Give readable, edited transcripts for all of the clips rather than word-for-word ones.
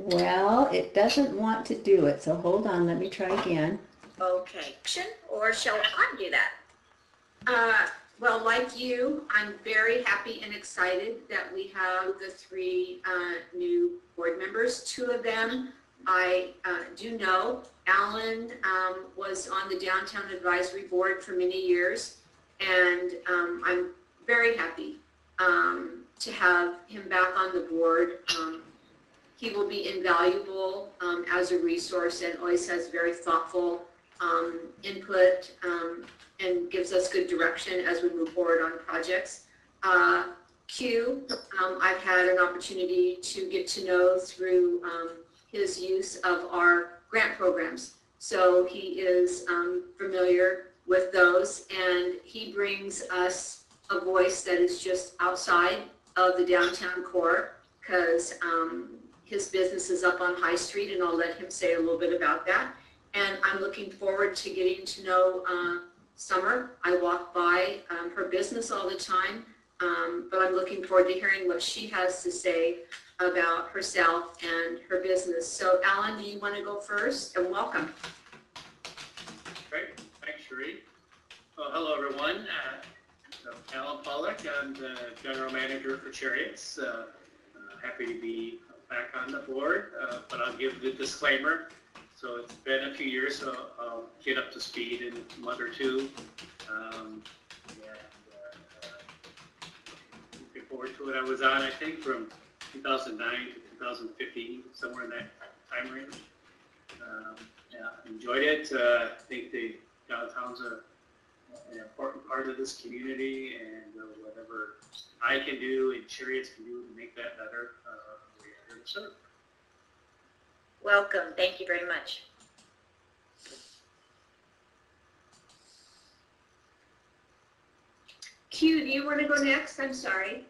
Well, it doesn't want to do it, so hold on, let me try again. Okay, or shall I do that? Well, like you, I'm very happy and excited that we have the three new board members. Two of them I do know. Alan was on the Downtown Advisory Board for many years, and I'm very happy to have him back on the board. He will be invaluable as a resource and always has very thoughtful input and gives us good direction as we move forward on projects. Q, I've had an opportunity to get to know through his use of our grant programs. So he is familiar with those, and he brings us a voice that is just outside of the downtown core, because his business is up on High Street, and I'll let him say a little bit about that. And I'm looking forward to getting to know Summer. I walk by her business all the time, but I'm looking forward to hearing what she has to say about herself and her business. So Alan, do you want to go first? And welcome. Great, thanks Cherie. Well, hello everyone. Alan Pollock, I'm the General Manager for Chariots. Happy to be back on the board, but I'll give the disclaimer. So it's been a few years, so I'll get up to speed in a month or two. Looking forward to it. I was on, I think, from 2009 to 2015, somewhere in that time range. Yeah, enjoyed it. I think the downtown's an important part of this community, and whatever I can do and Chariots can do to make that better, we are here to serve. Welcome. Thank you very much. Q, do you want to go next? I'm sorry.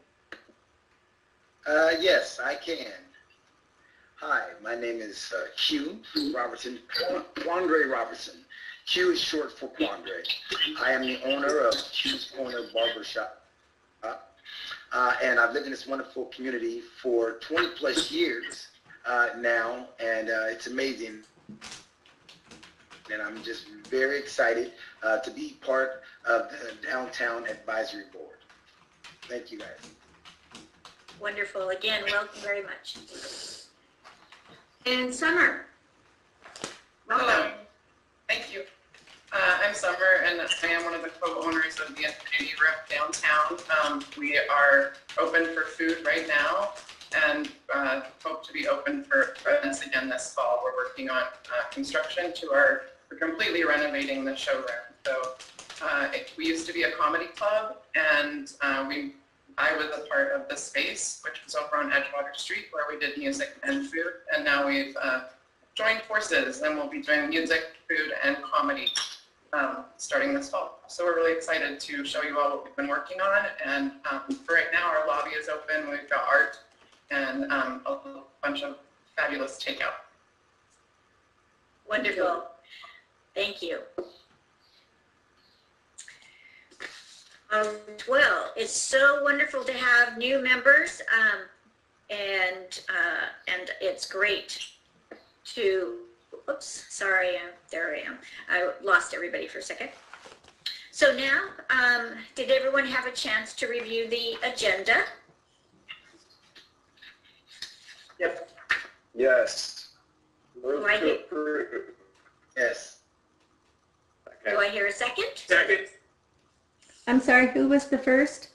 Yes, I can. Hi, my name is Q Robertson, Quandre Robertson. Q is short for Quandre. I am the owner of Q's Corner Barbershop. And I've lived in this wonderful community for 20 plus years now, and it's amazing. And I'm just very excited to be part of the Downtown Advisory Board. Thank you, guys. Wonderful. Again, welcome very much. And Summer. Welcome. Hello. Thank you. I'm Summer, and I am one of the co-owners of the Infinity Rep downtown. We are open for food right now, and hope to be open for events again this fall. We're working on construction we're completely renovating the showroom. So we used to be a comedy club, and I was a part of the space, which was over on Edgewater Street, where we did music and food. And now we've joined forces, and we'll be doing music, food, and comedy starting this fall. So we're really excited to show you all what we've been working on. And for right now, our lobby is open. We've got art and a bunch of fabulous takeout. Wonderful. Thank you. Well, it's so wonderful to have new members, and it's great to, oops, sorry, there I am. I lost everybody for a second. So now, did everyone have a chance to review the agenda? Yep. Yes. Do I hear, Yes. do I hear a second? Second. I'm sorry, who was the first?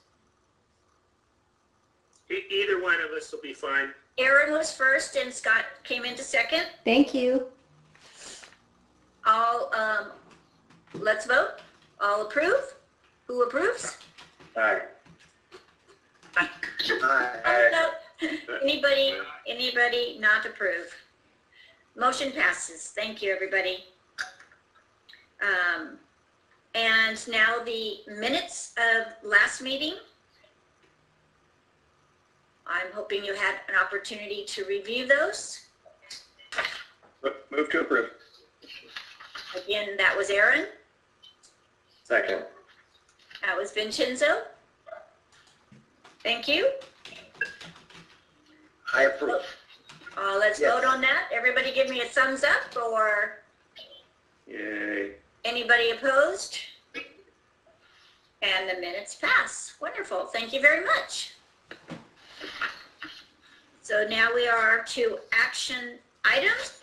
Either one of us will be fine. Aaron was first and Scott came into second. Thank you. Let's vote. All approve? Who approves? Aye. Hi. Anybody not approve? Motion passes. Thank you, everybody. And now the minutes of last meeting. I'm hoping you had an opportunity to review those. Move to approve. Again, that was Aaron. Second. That was Vincenzo. Thank you. I approve. Let's Yes. vote on that. Everybody give me a thumbs up, or Yay. anybody opposed? And the minutes pass. Wonderful. Thank you very much. So now we are to action items.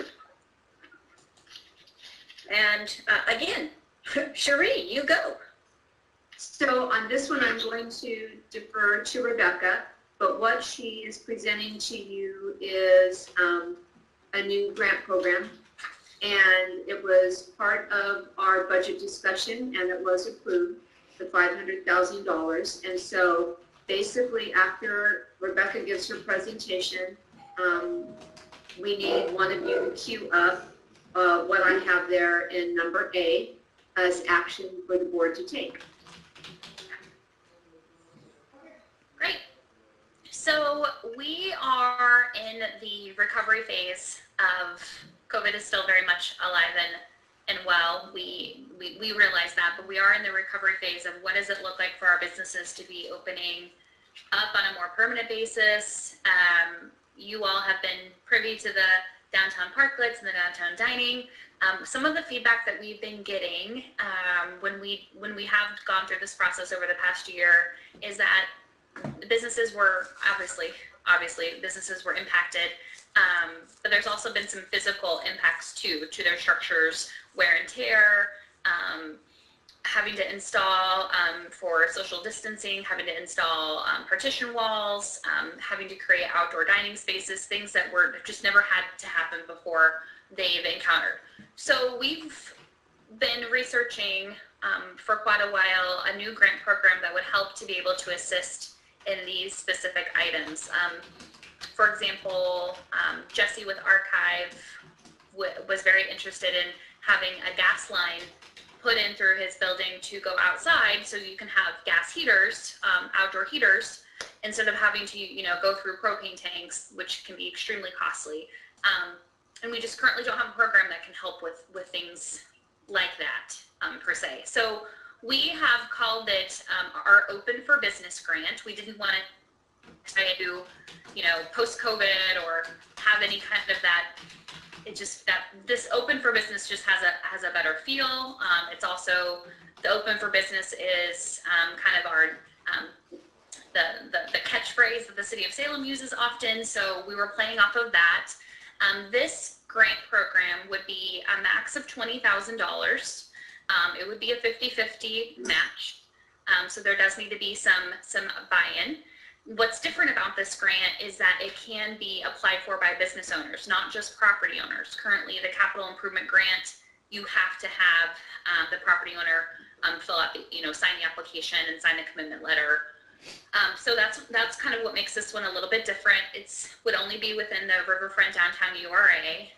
And again, Cherie, you go. So on this one, I'm going to defer to Rebecca, but what she is presenting to you is a new grant program. And it was part of our budget discussion, and it was approved, the $500,000. And so basically, after Rebecca gives her presentation, we need one of you to queue up what I have there in number A as action for the board to take. Great. So we are in the recovery phase of COVID is still very much alive and well. We realize that, but we are in the recovery phase of what does it look like for our businesses to be opening up on a more permanent basis. You all have been privy to the downtown parklets and the downtown dining. Some of the feedback that we've been getting when we have gone through this process over the past year is that businesses were obviously businesses were impacted, but there's also been some physical impacts too to their structures, wear and tear, having to install for social distancing, having to install partition walls, having to create outdoor dining spaces, things that were just never had to happen before they've encountered. So we've been researching for quite a while a new grant program that would help to be able to assist in these specific items. For example, Jesse with Archive was very interested in having a gas line put in through his building to go outside, so you can have gas heaters, outdoor heaters, instead of having to go through propane tanks, which can be extremely costly. And we just currently don't have a program that can help with things like that per se. So we have called it our Open for Business grant. We didn't want to try to, post-COVID or have any kind of that. It just that this Open for Business just has a better feel. It's also, the Open for Business is kind of our the catchphrase that the city of Salem uses often. So we were playing off of that. This grant program would be a max of $20,000. It would be a 50-50 match. So there does need to be some buy-in. What's different about this grant is that it can be applied for by business owners, not just property owners. Currently, the capital improvement grant, you have to have the property owner fill out, sign the application and sign the commitment letter. So that's kind of what makes this one a little bit different. It's would only be within the Riverfront Downtown URA.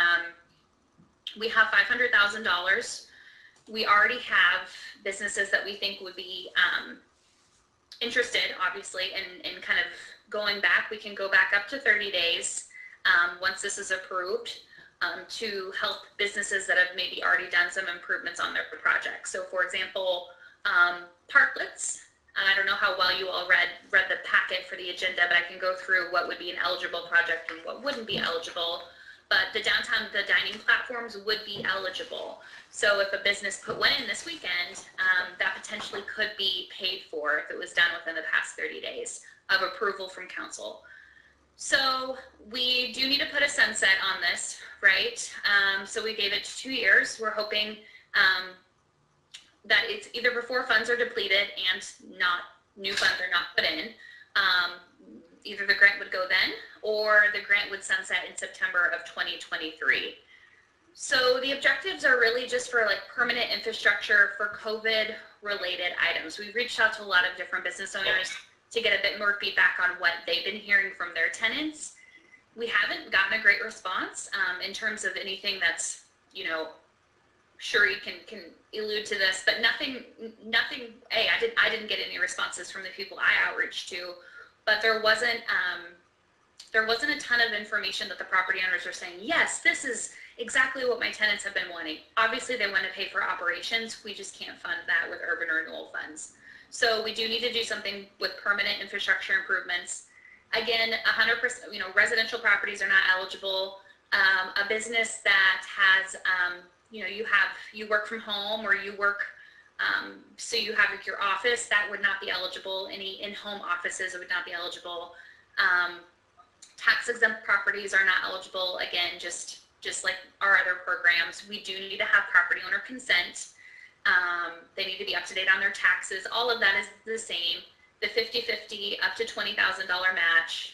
We have $500,000. We already have businesses that we think would be interested, obviously, in kind of going back. We can go back up to 30 days once this is approved to help businesses that have maybe already done some improvements on their projects. So for example, parklets. I don't know how well you all read the packet for the agenda, but I can go through what would be an eligible project and what wouldn't be eligible. But the dining platforms would be eligible. So if a business put one in this weekend, that potentially could be paid for if it was done within the past 30 days of approval from council. So we do need to put a sunset on this, right? So we gave it 2 years. We're hoping that it's either before funds are depleted and new funds are not put in. Either the grant would go then, or the grant would sunset in September of 2023. So the objectives are really just for like permanent infrastructure for COVID related items. We've reached out to a lot of different business owners to get a bit more feedback on what they've been hearing from their tenants. We haven't gotten a great response in terms of anything that's, sure you can allude to this, but nothing, I didn't get any responses from the people I outreached to. But there wasn't a ton of information that the property owners were saying, yes, this is exactly what my tenants have been wanting. Obviously, they want to pay for operations. We just can't fund that with urban renewal funds. So we do need to do something with permanent infrastructure improvements. Again, 100%, residential properties are not eligible. A business that has, you work from home or you work, so you have your office, that would not be eligible. Any in-home offices would not be eligible. Tax exempt properties are not eligible. Again, just like our other programs, we do need to have property owner consent. They need to be up to date on their taxes. All of that is the same. The 50-50 up to $20,000 match.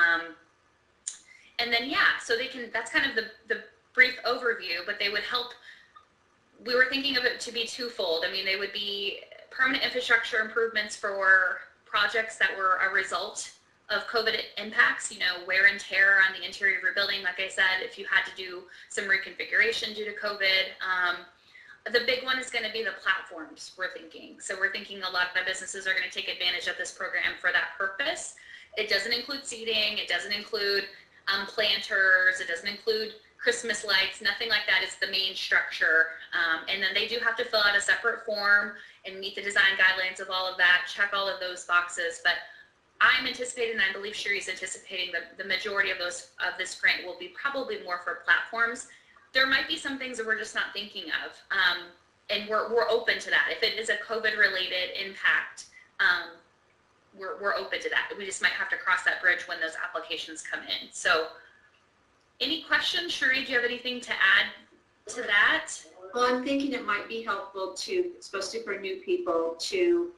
And then, so that's kind of the brief overview, but they would help. We were thinking of it to be twofold. I mean, they would be permanent infrastructure improvements for projects that were a result of COVID impacts, wear and tear on the interior of your building. Like I said, if you had to do some reconfiguration due to COVID, the big one is going to be the platforms, we're thinking. So we're thinking a lot of businesses are going to take advantage of this program for that purpose. It doesn't include seating. It doesn't include planters. It doesn't include Christmas lights. Nothing like that is the main structure. And then they do have to fill out a separate form and meet the design guidelines of all of that, check all of those boxes. But I'm anticipating, and I believe Sherry's anticipating, the majority of this grant will be probably more for platforms. There might be some things that we're just not thinking of, and we're open to that. If it is a COVID-related impact, we're open to that. We just might have to cross that bridge when those applications come in. So, any questions, Sherry? Do you have anything to add to that? Well, I'm thinking it might be helpful to, especially for new people, to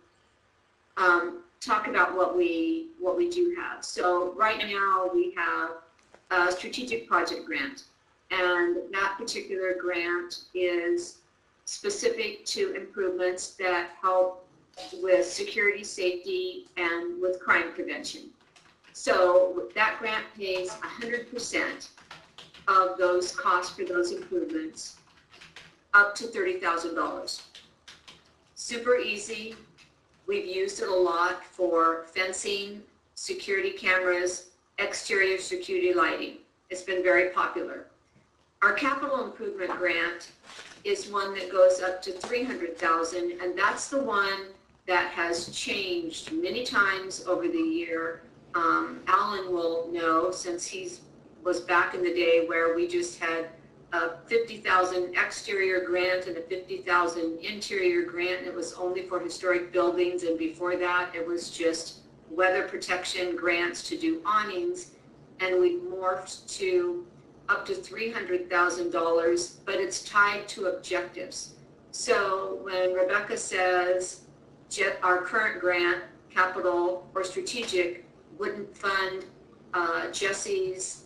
talk about what we do have. So right now we have a strategic project grant, and that particular grant is specific to improvements that help with security, safety, and with crime prevention. So that grant pays 100% of those costs for those improvements, up to $30,000. Super easy. We've used it a lot for fencing, security cameras, exterior security lighting. It's been very popular. Our capital improvement grant is one that goes up to $300,000, and that's the one that has changed many times over the year. Alan will know, since he was back in the day where we just had a $50,000 exterior grant and a $50,000 interior grant, and it was only for historic buildings, and before that it was just weather protection grants to do awnings, and we've morphed to up to $300,000, but it's tied to objectives. So when Rebecca says our current grant, capital or strategic, wouldn't fund Jesse's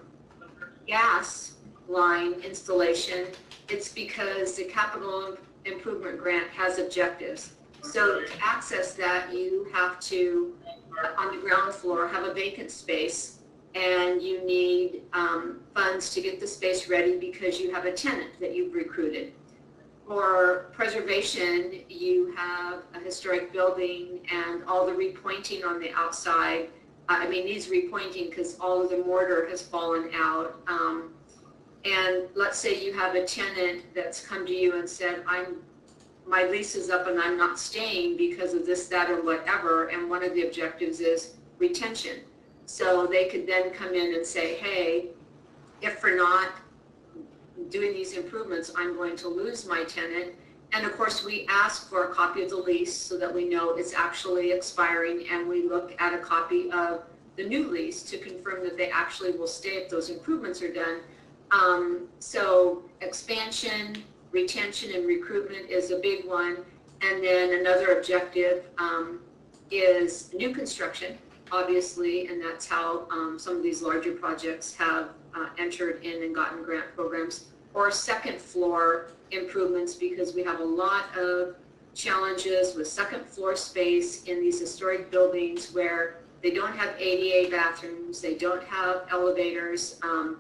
gas line installation, it's because the capital improvement grant has objectives. So to access that, you have to, on the ground floor, have a vacant space, and you need funds to get the space ready because you have a tenant that you've recruited. For preservation, you have a historic building and all the repointing on the outside. I mean, needs repointing because all of the mortar has fallen out. And let's say you have a tenant that's come to you and said, my lease is up and I'm not staying because of this, that, or whatever. And one of the objectives is retention. So they could then come in and say, hey, if for not doing these improvements, I'm going to lose my tenant. And of course, we ask for a copy of the lease so that we know it's actually expiring, and we look at a copy of the new lease to confirm that they actually will stay if those improvements are done. So expansion, retention, and recruitment is a big one. And then another objective is new construction, obviously, and that's how some of these larger projects have entered in and gotten grant programs, or second floor improvements, because we have a lot of challenges with second floor space in these historic buildings where they don't have ADA bathrooms, they don't have elevators.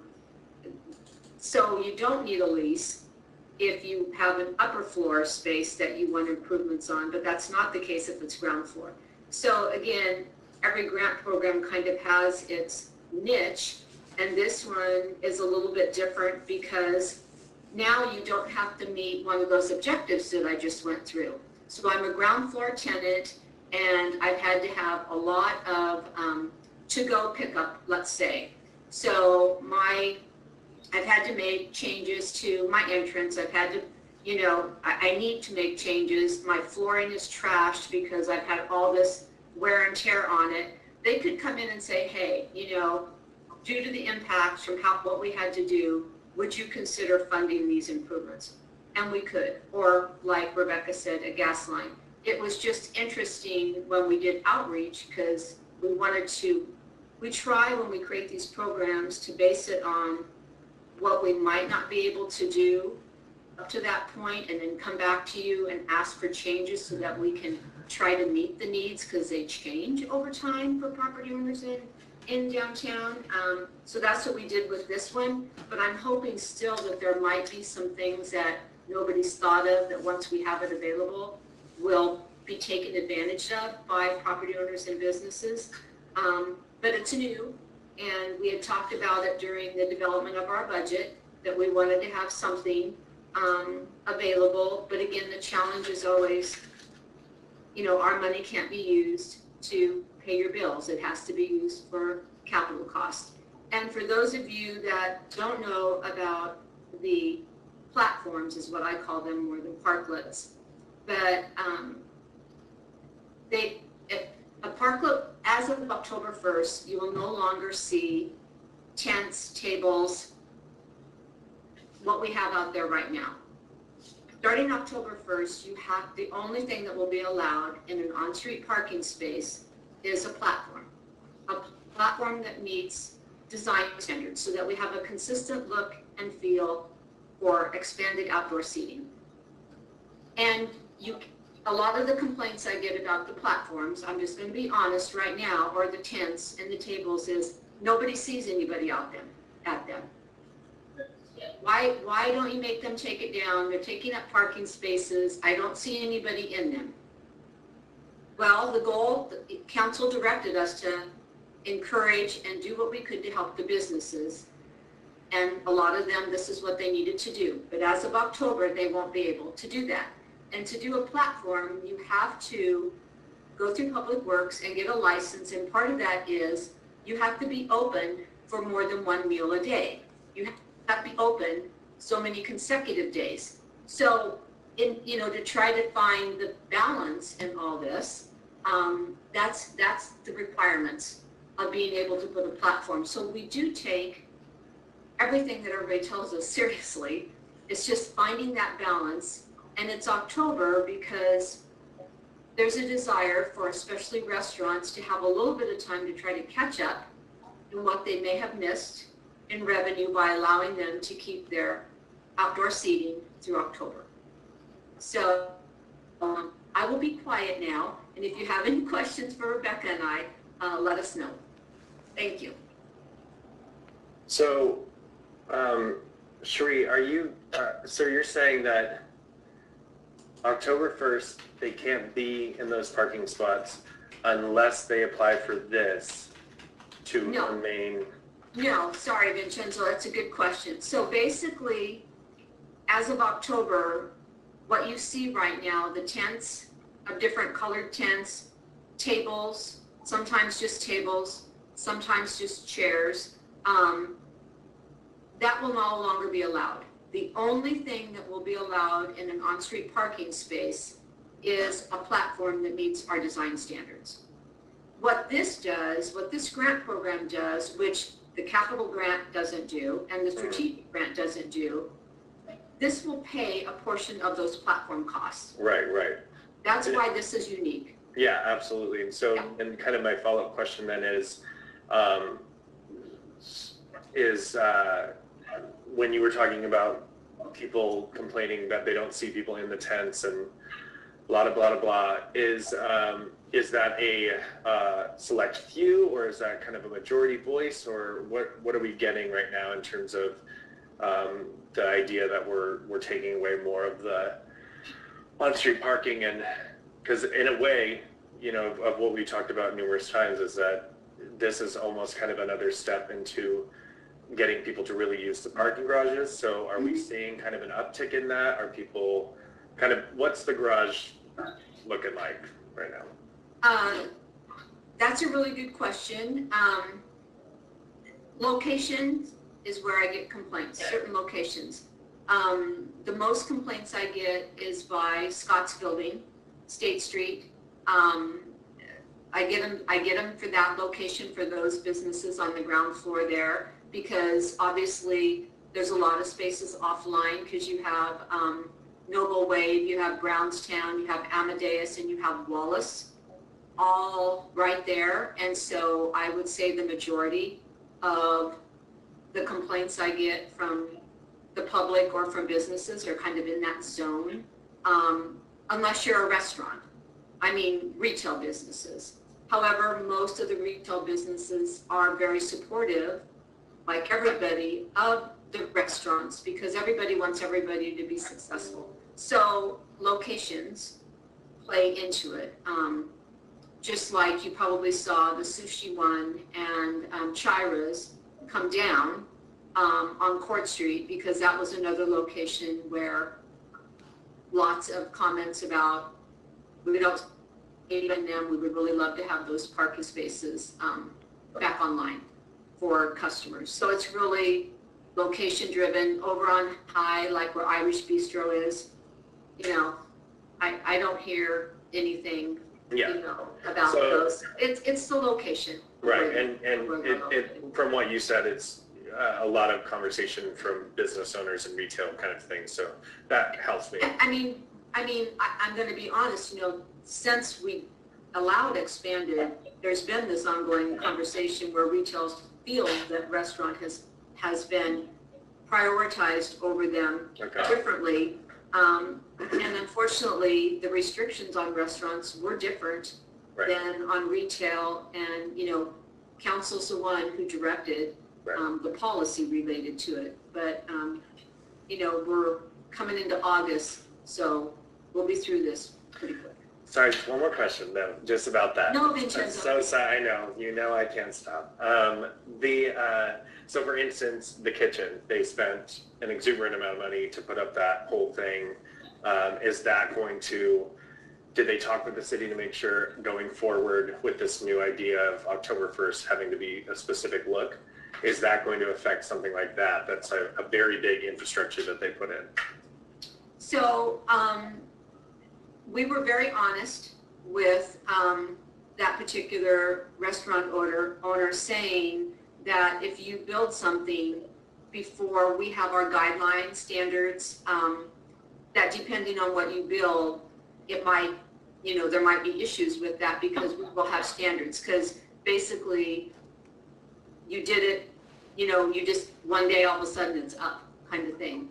So you don't need a lease if you have an upper floor space that you want improvements on, but that's not the case if it's ground floor. So again, every grant program kind of has its niche, and this one is a little bit different because now you don't have to meet one of those objectives that I just went through. So I'm a ground floor tenant, and I've had to have a lot of to-go pickup, let's say. So I've had to make changes to my entrance. I've had to, I need to make changes. My flooring is trashed because I've had all this wear and tear on it. They could come in and say, hey, due to the impacts from what we had to do, would you consider funding these improvements? And we could. Or like Rebecca said, a gas line. It was just interesting when we did outreach because we try when we create these programs to base it on what we might not be able to do up to that point and then come back to you and ask for changes so that we can try to meet the needs because they change over time for property owners in downtown. So that's what we did with this one, but I'm hoping still that there might be some things that nobody's thought of that once we have it available will be taken advantage of by property owners and businesses. But it's new, and we had talked about it during the development of our budget that we wanted to have something available. But again, the challenge is always, our money can't be used to pay your bills. It has to be used for capital costs. And for those of you that don't know about the platforms, is what I call them, more than parklets, but a parklet, as of October 1st, you will no longer see tents, tables, what we have out there right now. Starting October 1st, the only thing that will be allowed in an on-street parking space is a platform that meets design standards so that we have a consistent look and feel for expanded outdoor seating. And a lot of the complaints I get about the platforms, I'm just going to be honest right now, or the tents and the tables, is nobody sees anybody out at them. Why don't you make them take it down? They're taking up parking spaces. I don't see anybody in them. Well, the council directed us to encourage and do what we could to help the businesses. And a lot of them, this is what they needed to do. But as of October, they won't be able to do that. And to do a platform, you have to go through Public Works and get a license. And part of that is you have to be open for more than one meal a day. You have to be open so many consecutive days. So, to try to find the balance in all this, that's the requirements of being able to put a platform. So we do take everything that everybody tells us seriously. It's just finding that balance. And it's October because there's a desire for especially restaurants to have a little bit of time to try to catch up in what they may have missed in revenue by allowing them to keep their outdoor seating through October. So I will be quiet now. And if you have any questions for Rebecca and I, let us know. Thank you. So, Sheree, are you, so you're saying that October 1st, they can't be in those parking spots unless they apply for this to remain? No, sorry, Vincenzo, that's a good question. So basically, as of October, what you see right now, the tents of different colored tents, tables, sometimes just tables, sometimes just chairs, that will no longer be allowed. The only thing that will be allowed in an on-street parking space is a platform that meets our design standards. What this grant program does, which the capital grant doesn't do and the strategic grant doesn't do, this will pay a portion of those platform costs. Right. That's why this is unique. Yeah, absolutely. And so, and kind of my follow-up question then is when you were talking about people complaining that they don't see people in the tents and blah, blah, blah, blah, is that a select few, or is that kind of a majority voice, or what are we getting right now in terms of the idea that we're taking away more of the on-street parking? And because in a way, of what we talked about numerous times, is that this is almost kind of another step into getting people to really use the parking garages. So are we seeing kind of an uptick in that? Are people what's the garage looking like right now? That's a really good question. Location is where I get complaints, certain locations. The most complaints I get is by Scott's Building, State Street. I get them for that location for those businesses on the ground floor there, because obviously there's a lot of spaces offline, because you have Noble Wave, you have Brownstown, you have Amadeus, and you have Wallace, all right there. And so I would say the majority of the complaints I get from the public or from businesses are kind of in that zone, unless you're a restaurant. I mean, retail businesses. However, most of the retail businesses are very supportive, like everybody, of the restaurants, because everybody wants everybody to be successful. So locations play into it. Just like you probably saw the Sushi One and Chira's come down on Court Street, because that was another location where lots of comments about, we don't even them, we would really love to have those parking spaces back online for customers. So it's really location driven. Over on High, like where Irish Bistro is, you know, I don't hear anything, Yeah. you know, about So- those. It's the location. Right, and from what you said, it's a lot of conversation from business owners and retail kind of thing, so that helps me. I mean, I'm going to be honest, you know, since we allowed expanded, there's been this ongoing conversation where retail feels that restaurant has been prioritized over them Okay. differently. And unfortunately, the restrictions on restaurants were different Right. than on retail, and, you know, council's the one who directed Right. the policy related to it. But, you know, we're coming into August, so we'll be through this pretty quick. Sorry, just one more question though, just about that. No, I'm Vincenzo. so sorry, I know, you know I can't stop. So for instance, the kitchen, they spent an exuberant amount of money to put up that whole thing. Is that going to, did they talk with the city to make sure going forward with this new idea of October 1st having to be a specific look? Is that going to affect something like that? That's a very big infrastructure that they put in. So we were very honest with that particular restaurant owner saying that if you build something before we have our guideline standards, that depending on what you build, it might, you know, there might be issues with that, because we will have standards. Because basically you did it, you know, you just one day all of a sudden it's up kind of thing.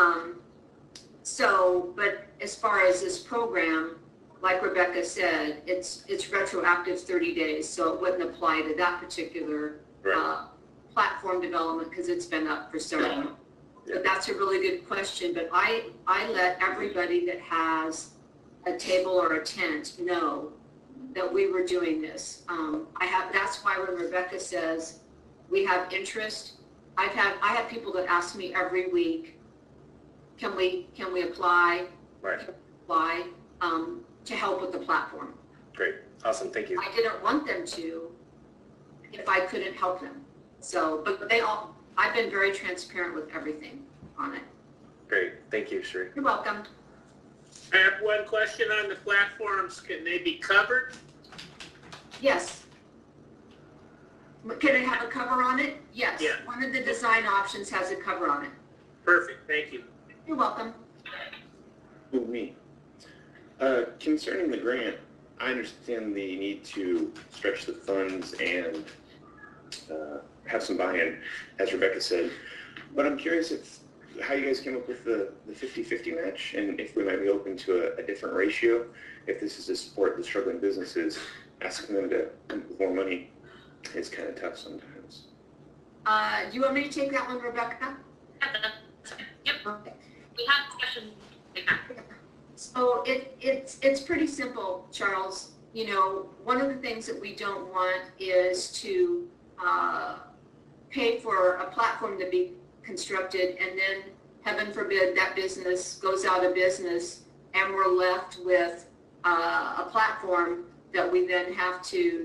So, but as far as this program, like Rebecca said, it's retroactive 30 days, so it wouldn't apply to that particular platform development, because it's been up for several months. But that's a really good question. But I let everybody that has a table or a tent know that we were doing this. That's why when Rebecca says we have interest, I have people that ask me every week, can we apply? Right. Apply to help with the platform. Great, awesome, thank you. I didn't want them to if I couldn't help them. So, but I've been very transparent with everything on it. Great, thank you, Sheree. You're welcome. I have one question on the platforms. Can they be covered? Yes. Can it have a cover on it? Yes. Yeah. One of the design options has a cover on it. Perfect, thank you. You're welcome. Who, me? Concerning the grant, I understand the need to stretch the funds and have some buy-in, as Rebecca said. But I'm curious how you guys came up with the 50-50 match, and if we might be open to a different ratio. If this is to support the struggling businesses, asking them to come up with more money is kind of tough sometimes. Do you want me to take that one, Rebecca? Yep, Okay. we have questions. So it's pretty simple, Charles. You know, one of the things that we don't want is to pay for a platform to be constructed, and then, heaven forbid, that business goes out of business, and we're left with a platform that we then have to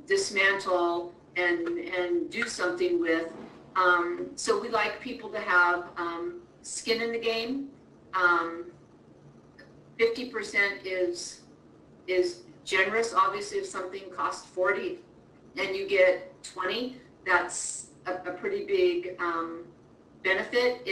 dismantle and do something with. So we like people to have skin in the game. 50% is generous. Obviously, if something costs 40 and you get 20, that's a pretty big benefit.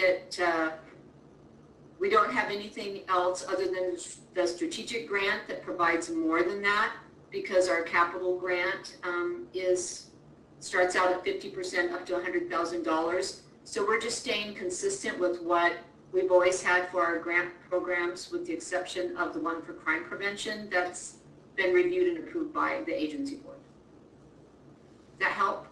We don't have anything else other than the strategic grant that provides more than that, because our capital grant starts out at 50% up to $100,000. So we're just staying consistent with what we've always had for our grant programs, with the exception of the one for crime prevention that's been reviewed and approved by the agency board. Does that help?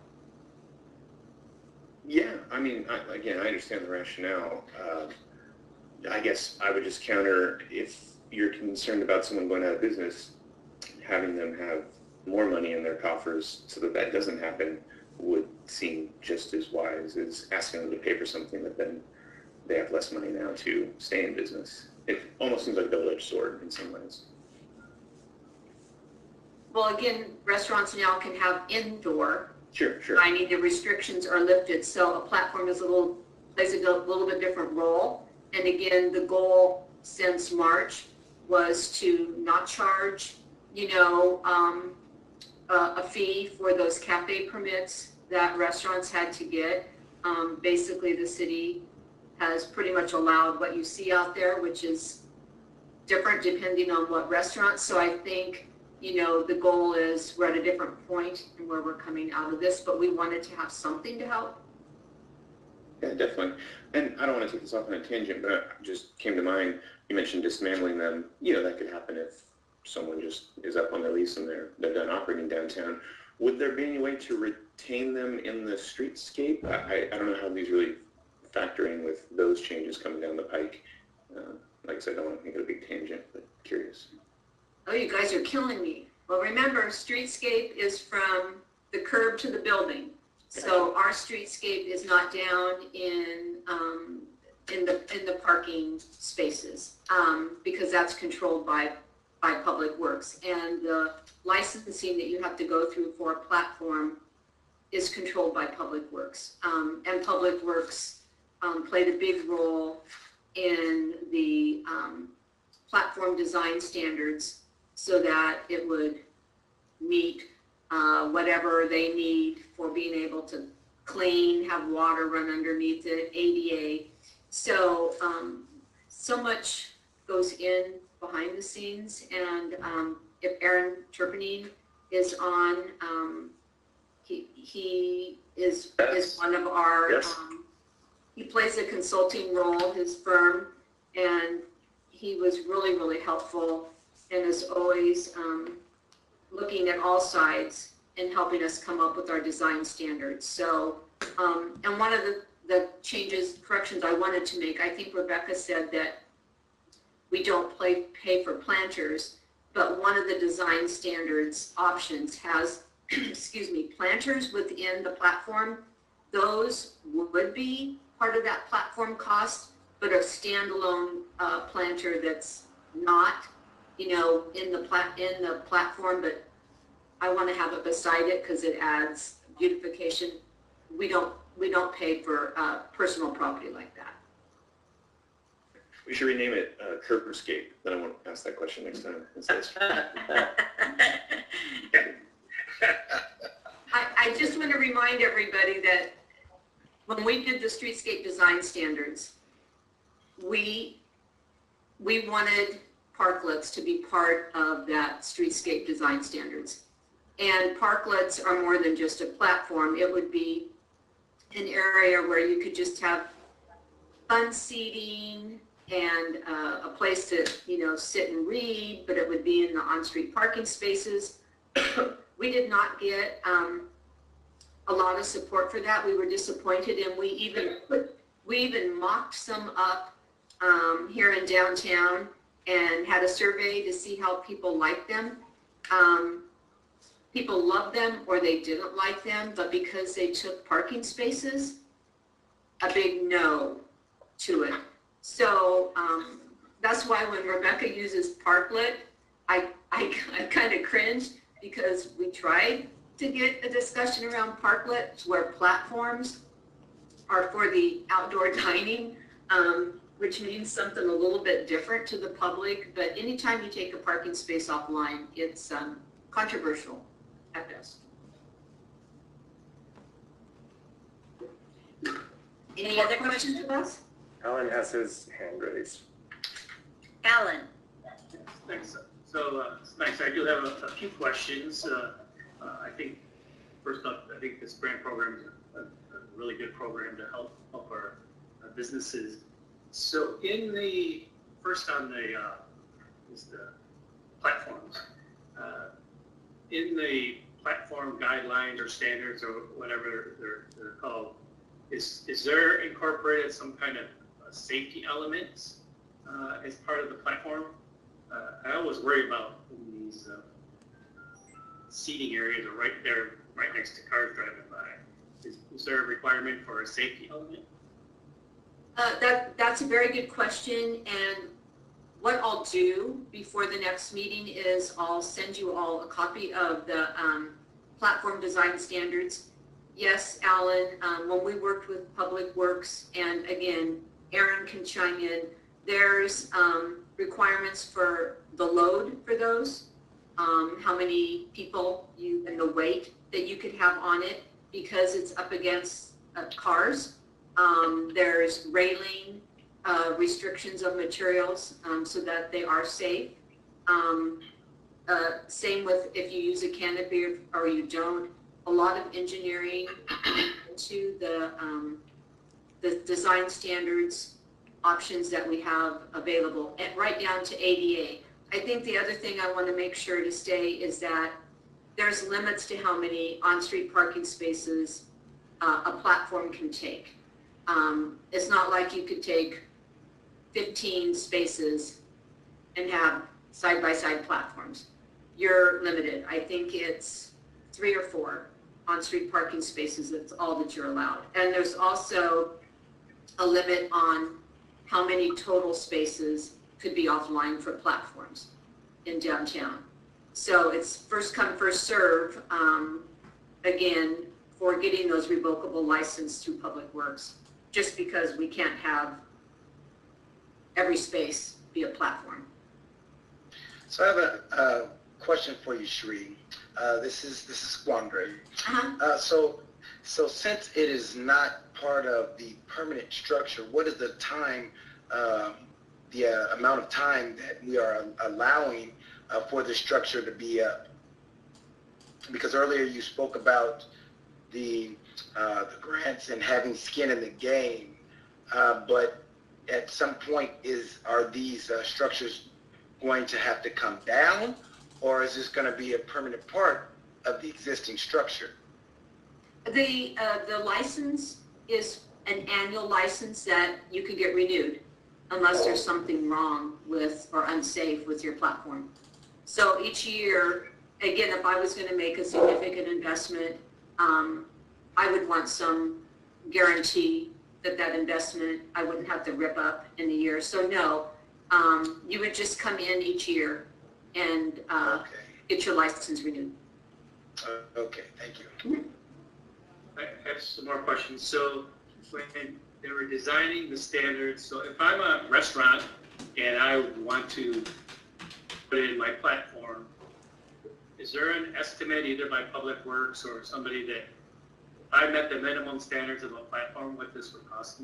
Yeah, I mean, again, I understand the rationale. I guess I would just counter, if you're concerned about someone going out of business, having them have more money in their coffers so that that doesn't happen would seem just as wise as asking them to pay for something that then they have less money now to stay in business. It almost seems like a double-edged sword in some ways. Well, again, restaurants now can have indoor Sure. dining. The restrictions are lifted, so a platform plays a little bit different role. And again, the goal since March was to not charge, a fee for those cafe permits that restaurants had to get. Basically, the city has pretty much allowed what you see out there, which is different depending on what restaurant. So I think, the goal is we're at a different point in where we're coming out of this, but we wanted to have something to help. Yeah, definitely. And I don't want to take this off on a tangent, but it just came to mind. You mentioned dismantling them. That could happen if someone just is up on their lease and they're done operating downtown. Would there be any way to retain them in the streetscape? I don't know how these really factor in with those changes coming down the pike. Like I said, I don't want to make it a big tangent, but curious. Oh, you guys are killing me. Well, remember, streetscape is from the curb to the building. So our streetscape is not down in the parking spaces, because that's controlled by Public Works. And the licensing that you have to go through for a platform is controlled by Public Works. And Public Works played a big role in the platform design standards so that it would meet whatever they need for being able to clean, have water run underneath it, ADA. So, so much goes in behind the scenes. And if Aaron Turpinning is on, he is one of our, Yes. He plays a consulting role, his firm, and he was really, really helpful and is always looking at all sides and helping us come up with our design standards. So, and one of the corrections I wanted to make, I think Rebecca said that we don't pay for planters, but one of the design standards options has, planters within the platform. Those would be part of that platform cost, but a standalone planter that's not, in the platform, but I want to have it beside it because it adds beautification. We don't pay for personal property like that. We should rename it Curbscape. Then I won't ask that question next time. I just want to remind everybody that when we did the streetscape design standards, we wanted parklets to be part of that streetscape design standards. And parklets are more than just a platform. It would be an area where you could just have fun seating and a place to, sit and read, but it would be in the on-street parking spaces. We did not get a lot of support for that. We were disappointed, and we even mocked some up here in downtown and had a survey to see how people liked them. People loved them or they didn't like them, but because they took parking spaces, a big no to it. So that's why when Rebecca uses parklet, I kind of cringe, because we tried to get a discussion around parklets where platforms are for the outdoor dining, which means something a little bit different to the public. But anytime you take a parking space offline, it's controversial at best. Any other questions of us? Alan has his hand raised. Alan? Thanks. So, thanks. I do have a few questions. I think, first off, I think this grant program is a really good program to help our businesses. So first on the platforms, in the platform guidelines or standards or whatever they're called, is there incorporated some kind of safety elements as part of the platform? I always worry about when these seating areas are right there, right next to cars driving by. Is there a requirement for a safety element? That's a very good question, and what I'll do before the next meeting is I'll send you all a copy of the platform design standards. Yes, Alan, when we worked with Public Works, and again, Aaron can chime in, there's requirements for the load for those, how many people and the weight that you could have on it because it's up against cars. There's railing restrictions of materials so that they are safe. Same with if you use a canopy or you don't. A lot of engineering into the design standards options that we have available, and right down to ADA. I think the other thing I want to make sure to say is that there's limits to how many on-street parking spaces a platform can take. It's not like you could take 15 spaces and have side-by-side platforms. You're limited. I think it's 3 or 4 on-street parking spaces. That's all that you're allowed. And there's also a limit on how many total spaces could be offline for platforms in downtown. So it's first come, first serve, again, for getting those revocable license through Public Works, just because we can't have every space be a platform. So I have a question for you, Sheree. This is Quandre. So since it is not part of the permanent structure, what is the time, the amount of time that we are allowing for the structure to be up? Because earlier you spoke about the grants and having skin in the game, but at some point are these structures going to have to come down, or is this going to be a permanent part of the existing structure? The license is an annual license that you can get renewed unless there's something wrong with or unsafe with your platform. So each year, again, if I was going to make a significant investment, I would want some guarantee that investment I wouldn't have to rip up in a year. So no, you would just come in each year and get your license renewed. Okay, thank you. I have some more questions. So when they were designing the standards, so if I'm a restaurant and I want to put it in my platform, is there an estimate either by Public Works or somebody that if I met the minimum standards of a platform, what this would cost me?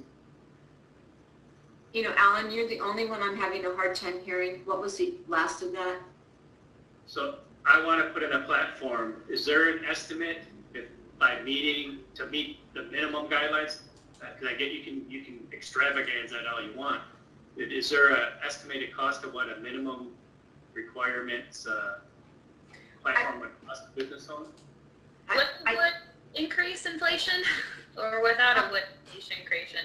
You know, Alan, you're the only one I'm having a hard time hearing. What was the last of that? So I want to put in a platform. Is there an estimate if by meet the minimum guidelines? Because I get you can extravagance that all you want. Is there an estimated cost of what a minimum requirements platform would cost a business owner? Would increase inflation or without a would inflation?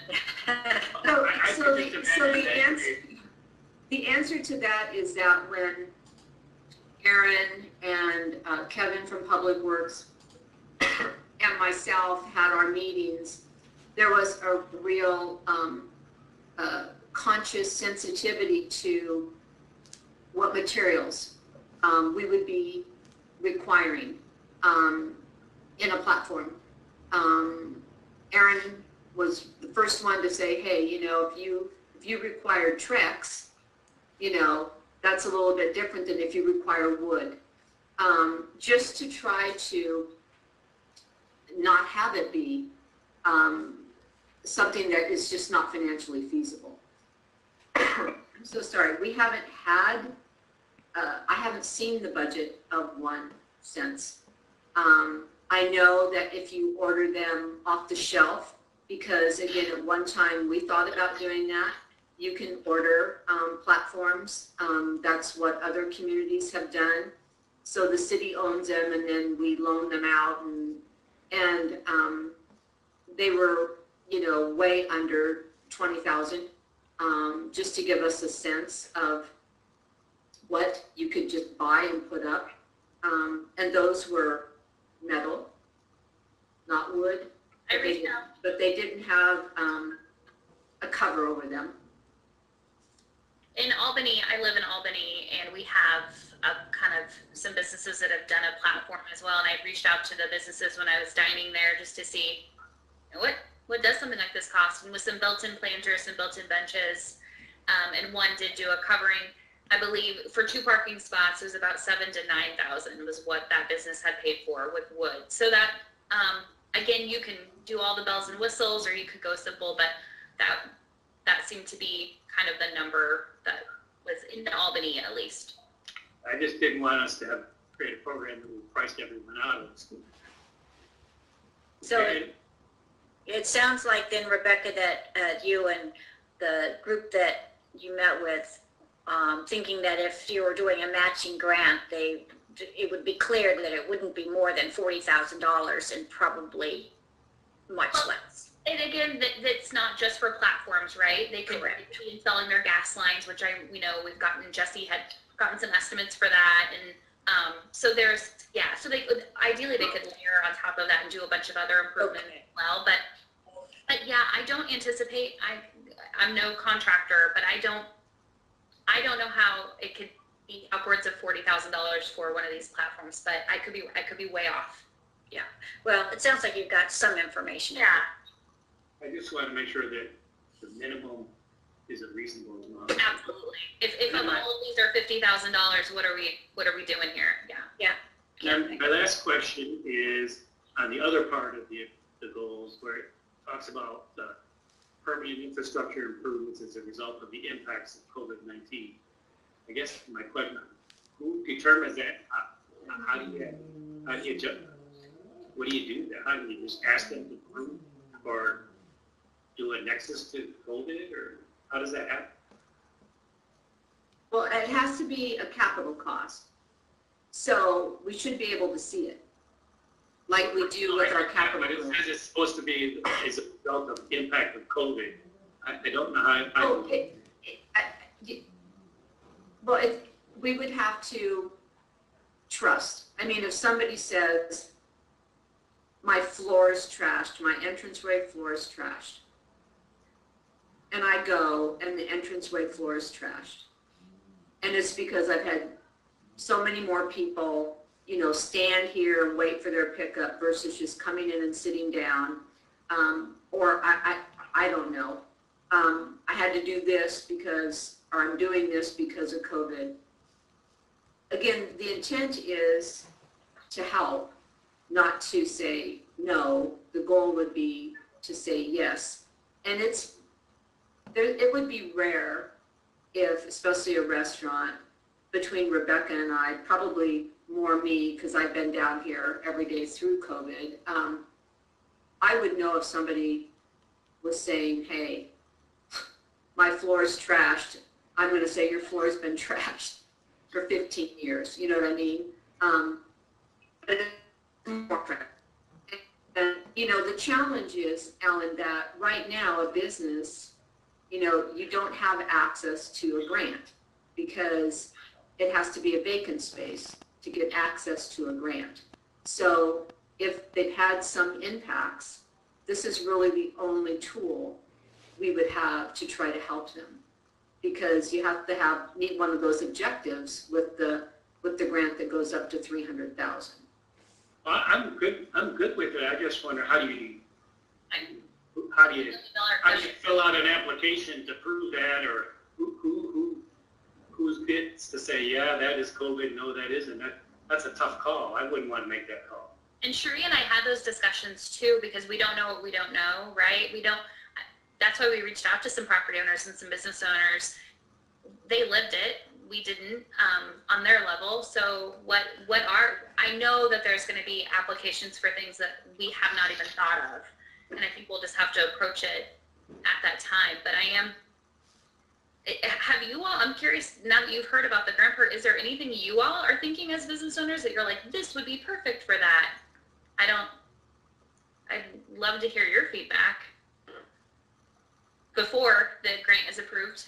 The answer to that is that when Aaron and Kevin from Public Works and myself had our meetings, there was a real conscious sensitivity to what materials we would be requiring. in a platform. Aaron was the first one to say, hey, you know, if you require Trex, you know, that's a little bit different than if you require wood. Just to try to not have it be something that is just not financially feasible. I'm so sorry. We haven't had, I haven't seen the budget of one since. I know that if you order them off the shelf, because again, at one time we thought about doing that, you can order platforms. That's what other communities have done. So the city owns them and then we loan them out, and they were, you know, way under 20,000, just to give us a sense of what you could just buy and put up. And those were metal, not wood, but they didn't have a cover over them. In Albany, I live in Albany, and we have some businesses that have done a platform as well. And I reached out to the businesses when I was dining there just to see, you know, what does something like this cost? And with some built-in planters and built-in benches, and one did do a covering. I believe for 2 parking spots, it was about $7,000 to $9,000 was what that business had paid for with wood. So that, again, you can do all the bells and whistles, or you could go simple, but that seemed to be kind of the number that was in Albany, at least. I just didn't want us to create a program that would price everyone out of school. So it sounds like then, Rebecca, that you and the group that you met with, thinking that if you were doing a matching grant, it would be clear that it wouldn't be more than $40,000 and probably much less. And again, that's not just for platforms, right? They could be installing their gas lines, which Jesse had gotten some estimates for that. And so so they could, ideally they could layer on top of that and do a bunch of other improvements as well. But yeah, I don't anticipate, I'm no contractor, but I don't know how it could be upwards of $40,000 for one of these platforms, but I could be way off. Yeah. Well, it sounds like you've got some information. Yeah. I just want to make sure that the minimum is a reasonable amount. Absolutely. If all of these are $50,000, what are we doing here? Yeah. And my last question is on the other part of the goals, where it talks about the permanent infrastructure improvements as a result of the impacts of COVID-19. I guess my question, who determines that? How do you judge? What do you do there? How do you just ask them to improve, or do a nexus to COVID, or how does that happen? Well, it has to be a capital cost. So we should be able to see it, like we do with our capital. But it says it's supposed to be as a result of impact of COVID. I don't know how. We would have to trust. I mean, if somebody says, my floor is trashed, my entranceway floor is trashed, and I go and the entranceway floor is trashed, and it's because I've had so many more people, you know, stand here and wait for their pickup versus just coming in and sitting down, or I don't know. I had to do this or I'm doing this because of COVID. Again, the intent is to help, not to say no. The goal would be to say yes. And it would be rare if, especially a restaurant, between Rebecca and I, probably more me, because I've been down here every day through COVID, I would know if somebody was saying, hey, my floor is trashed. I'm going to say your floor has been trashed for 15 years. You know what I mean? And, you know, the challenge is, Ellen, that right now a business, you know, you don't have access to a grant because it has to be a vacant space to get access to a grant. So if they've had some impacts, this is really the only tool we would have to try to help them, because you have to meet one of those objectives with the grant that goes up to $300,000. I'm good with it. I just wonder, how do you fill out an application to prove that, or who gets to say, yeah, that is COVID, no, that isn't? That's a tough call. I wouldn't want to make that call. And Cherie and I had those discussions too, because we don't know what we don't know, right? That's why we reached out to some property owners and some business owners. They lived it. We didn't, on their level. So I know that there's going to be applications for things that we have not even thought of. And I think we'll just have to approach it at that time. But have you all, I'm curious, now that you've heard about the grant, is there anything you all are thinking as business owners that you're like, this would be perfect for that? I'd love to hear your feedback before the grant is approved.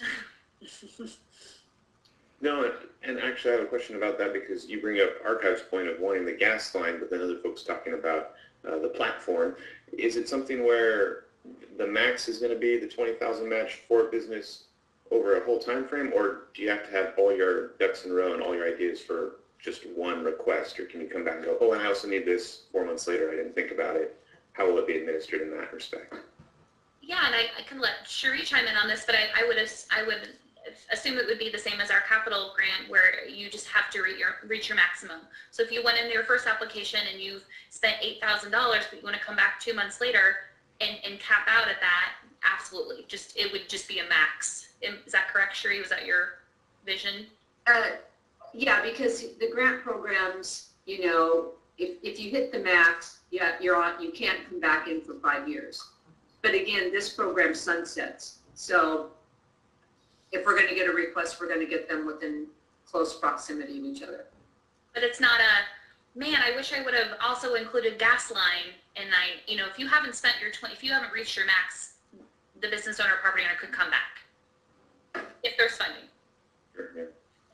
No, and actually I have a question about that, because you bring up Archive's point of wanting the gas line, but then other folks talking about the platform. Is it something where the max is going to be the 20,000 match for business over a whole time frame, or do you have to have all your ducks in a row and all your ideas for just one request, or can you come back and go, oh, and I also need this 4 months later, I didn't think about it? How will it be administered in that respect? Yeah, and I can let Cherie chime in on this, but I would assume it would be the same as our capital grant, where you just have to reach your maximum. So if you went in your first application and you've spent $8,000, but you want to come back 2 months later and cap out at that, absolutely. It would just be a max. Is that correct, Cherie? Was that your vision? Yeah, because the grant programs, if you hit the max, yeah, you can't come back in for 5 years. But again, this program sunsets. So if we're going to get a request, we're going to get them within close proximity of each other. But it's not man, I wish I would have also included gas line. And if you haven't spent if you haven't reached your max, the business owner or property owner could come back if there's funding. Sure,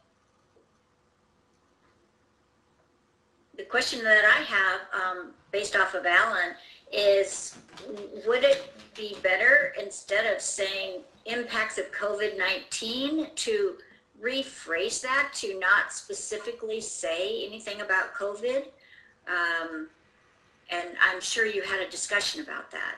The question that I have, based off of Alan, is would it be better, instead of saying impacts of COVID-19, to rephrase that to not specifically say anything about COVID? And I'm sure you had a discussion about that.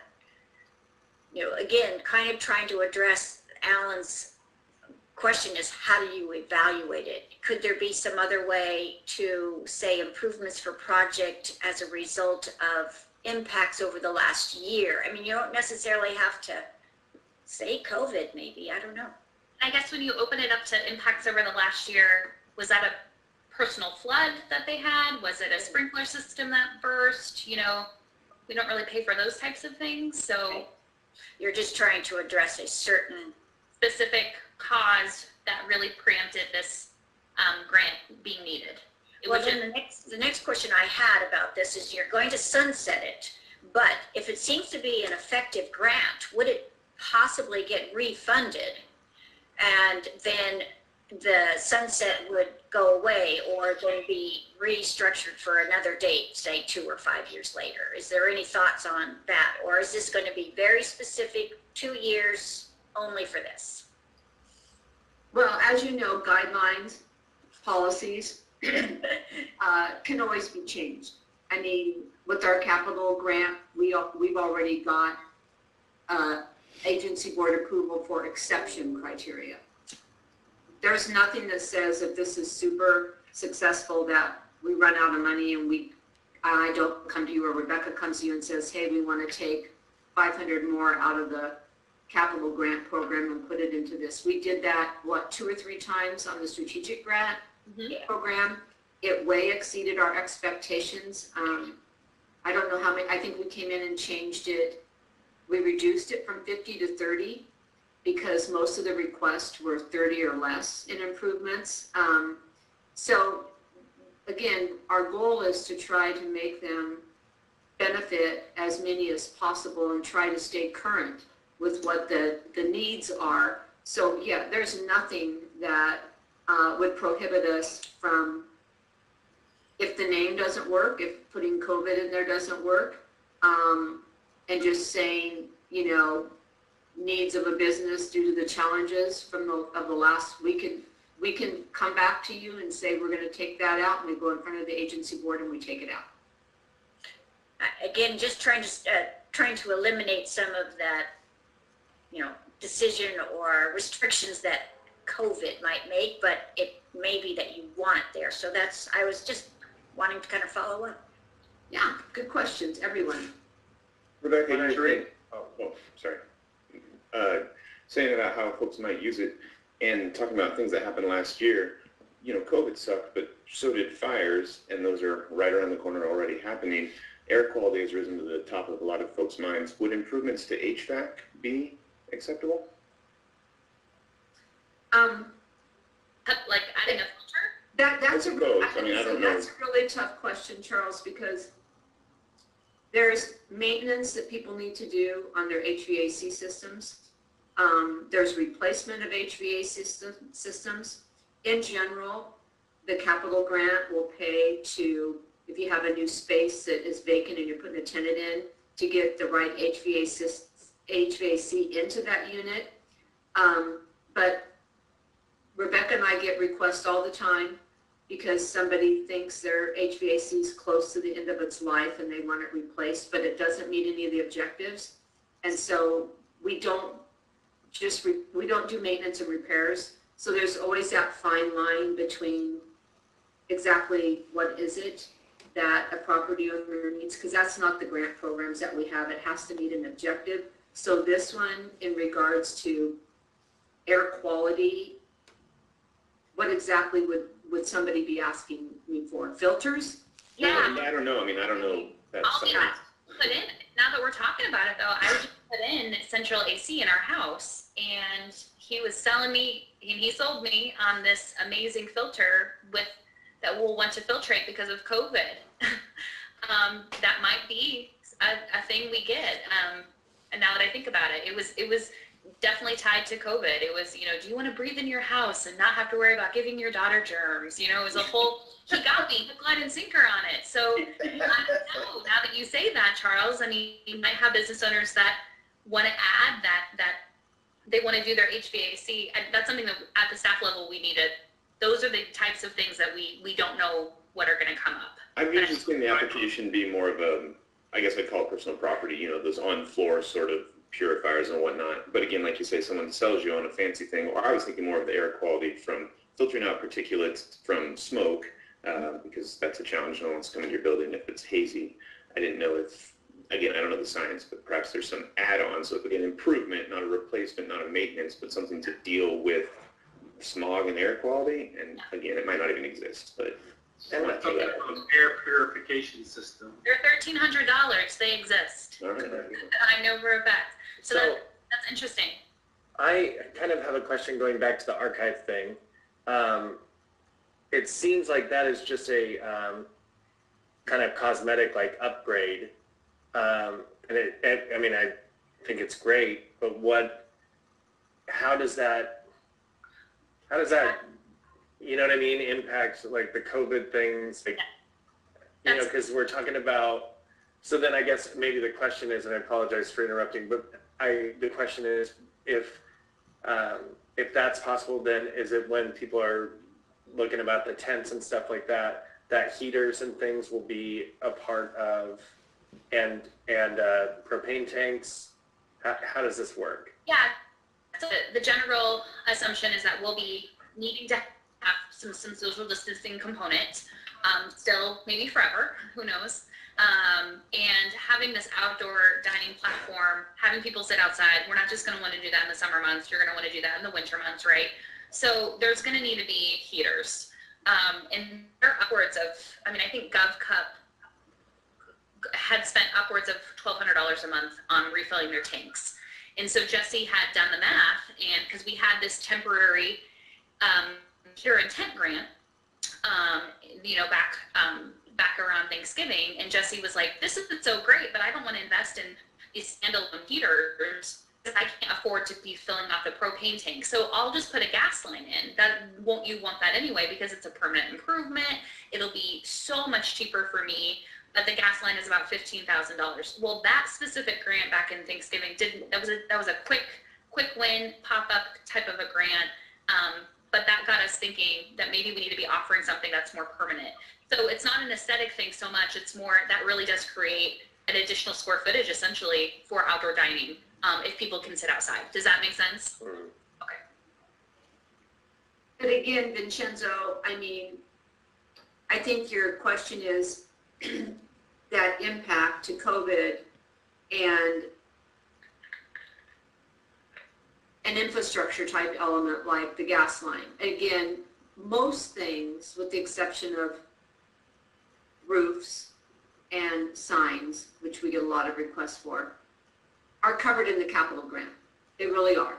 Again, kind of trying to address Alan's question is, how do you evaluate it? Could there be some other way to say improvements for project as a result of impacts over the last year? I mean, you don't necessarily have to say COVID, maybe, I don't know. I guess when you open it up to impacts over the last year, was that a personal flood that they had? Was it a sprinkler system that burst? We don't really pay for those types of things. So you're just trying to address a certain specific cause that really preempted this grant being needed. Then the next question I had about this is, you're going to sunset it, but if it seems to be an effective grant, would it possibly get refunded, and then the sunset would go away, or then be restructured for another date, say 2 or 5 years later? Is there any thoughts on that, or is this going to be very specific, 2 years only for this? Well, as you know, guidelines, policies can always be changed. I mean, with our capital grant, we've already got agency board approval for exception criteria. There's nothing that says if this is super successful that we run out of money and I don't come to you, or Rebecca comes to you and says, hey, we want to take 500 more out of the capital grant program and put it into this. We did that, 2 or 3 times on the strategic grant program. It way exceeded our expectations. I don't know how many, I think we came in and changed it. We reduced it from 50 to 30 because most of the requests were 30 or less in improvements. So again, our goal is to try to make them benefit as many as possible and try to stay current with what the needs are. So yeah, there's nothing that would prohibit us from, if the name doesn't work, if putting COVID in there doesn't work, and just saying, needs of a business due to the challenges of the last, we can come back to you and say, we're going to take that out, and we go in front of the agency board and we take it out. again, just trying to eliminate some of that, decision or restrictions that COVID might make, but it may be that you want it there. So I was just wanting to kind of follow up. Yeah, good questions, everyone. Rebecca, When I you're think- sorry. Saying about how folks might use it and talking about things that happened last year, COVID sucked, but so did fires, and those are right around the corner already happening. Air quality has risen to the top of a lot of folks' minds. Would improvements to HVAC be acceptable? Like adding a filter? That's a I suppose. I really, don't know. that's a really tough question, Charles, because there's maintenance that people need to do on their HVAC systems. There's replacement of HVAC systems. In general, the capital grant will pay to, if you have a new space that is vacant and you're putting a tenant in, to get the right HVAC into that unit. But Rebecca and I get requests all the time because somebody thinks their HVAC is close to the end of its life and they want it replaced, but it doesn't meet any of the objectives. And so we don't do maintenance and repairs. So there's always that fine line between exactly what is it that a property owner needs, because that's not the grant programs that we have. It has to meet an objective. So this one, in regards to air quality, what exactly would somebody be asking me for? Filters? Yeah. I don't know. I don't know. That's I'll something. put in, now that we're talking about it though, I would just put in central AC in our house, and he was selling me, and he sold me on this amazing filter that we'll want to filtrate because of COVID. That might be a thing we get. And now that I think about it, it was definitely tied to COVID. It was, do you want to breathe in your house and not have to worry about giving your daughter germs? It was a whole, he got me hook, line, and sinker on it. So I don't know, now that you say that, Charles, you might have business owners that want to add that they want to do their HVAC. And that's something that at the staff level we need to, those are the types of things that we don't know what are going to come up. I've usually seen the application be more of a, I guess I'd call it personal property, those on-floor sort of purifiers and whatnot. But again, like you say, someone sells you on a fancy thing, or I was thinking more of the air quality from filtering out particulates from smoke, because that's a challenge. No one's coming to your building if it's hazy. I didn't know if, again, I don't know the science, but perhaps there's some add-on. So again, improvement, not a replacement, not a maintenance, but something to deal with smog and air quality. And again, it might not even exist, but And I throw that out there. air purification system. They're $1,300. They exist. All right. I know for a fact. So that's interesting. I kind of have a question going back to the archive thing. It seems like that is just a kind of cosmetic upgrade. And I think it's great, but how does that, you know what I mean, impact the COVID things? Because we're talking about, so then I guess maybe the question is, and I apologize for interrupting, but the question is if that's possible, then is it when people are looking about the tents and stuff like that, that heaters and things will be a part of, and propane tanks? How does this work? Yeah. So the general assumption is that we'll be needing to have some social distancing component, still maybe forever, who knows? And having this outdoor dining platform, having people sit outside, we're not just going to want to do that in the summer months. You're going to want to do that in the winter months, right? So there's going to need to be heaters. And they're upwards of, I think GovCup had spent upwards of $1,200 a month on refilling their tanks. And so Jesse had done the math, and because we had this temporary heater and tent grant, back around Thanksgiving, and Jesse was like, this is so great, but I don't want to invest in these standalone heaters because I can't afford to be filling out the propane tank. So I'll just put a gas line in. You want that anyway because it's a permanent improvement. It'll be so much cheaper for me, but the gas line is about $15,000. Well, that specific grant back in Thanksgiving that was a quick win, pop-up type of a grant. But that got us thinking that maybe we need to be offering something that's more permanent. So it's not an aesthetic thing so much, it's more that really does create an additional square footage essentially for outdoor dining, if people can sit outside. Does that make sense? Mm. Okay. But again, Vincenzo, I mean, I think your question is that impact to COVID and an infrastructure type element like the gas line. Again, most things, with the exception of roofs and signs, which we get a lot of requests for, are covered in the capital grant. They really are.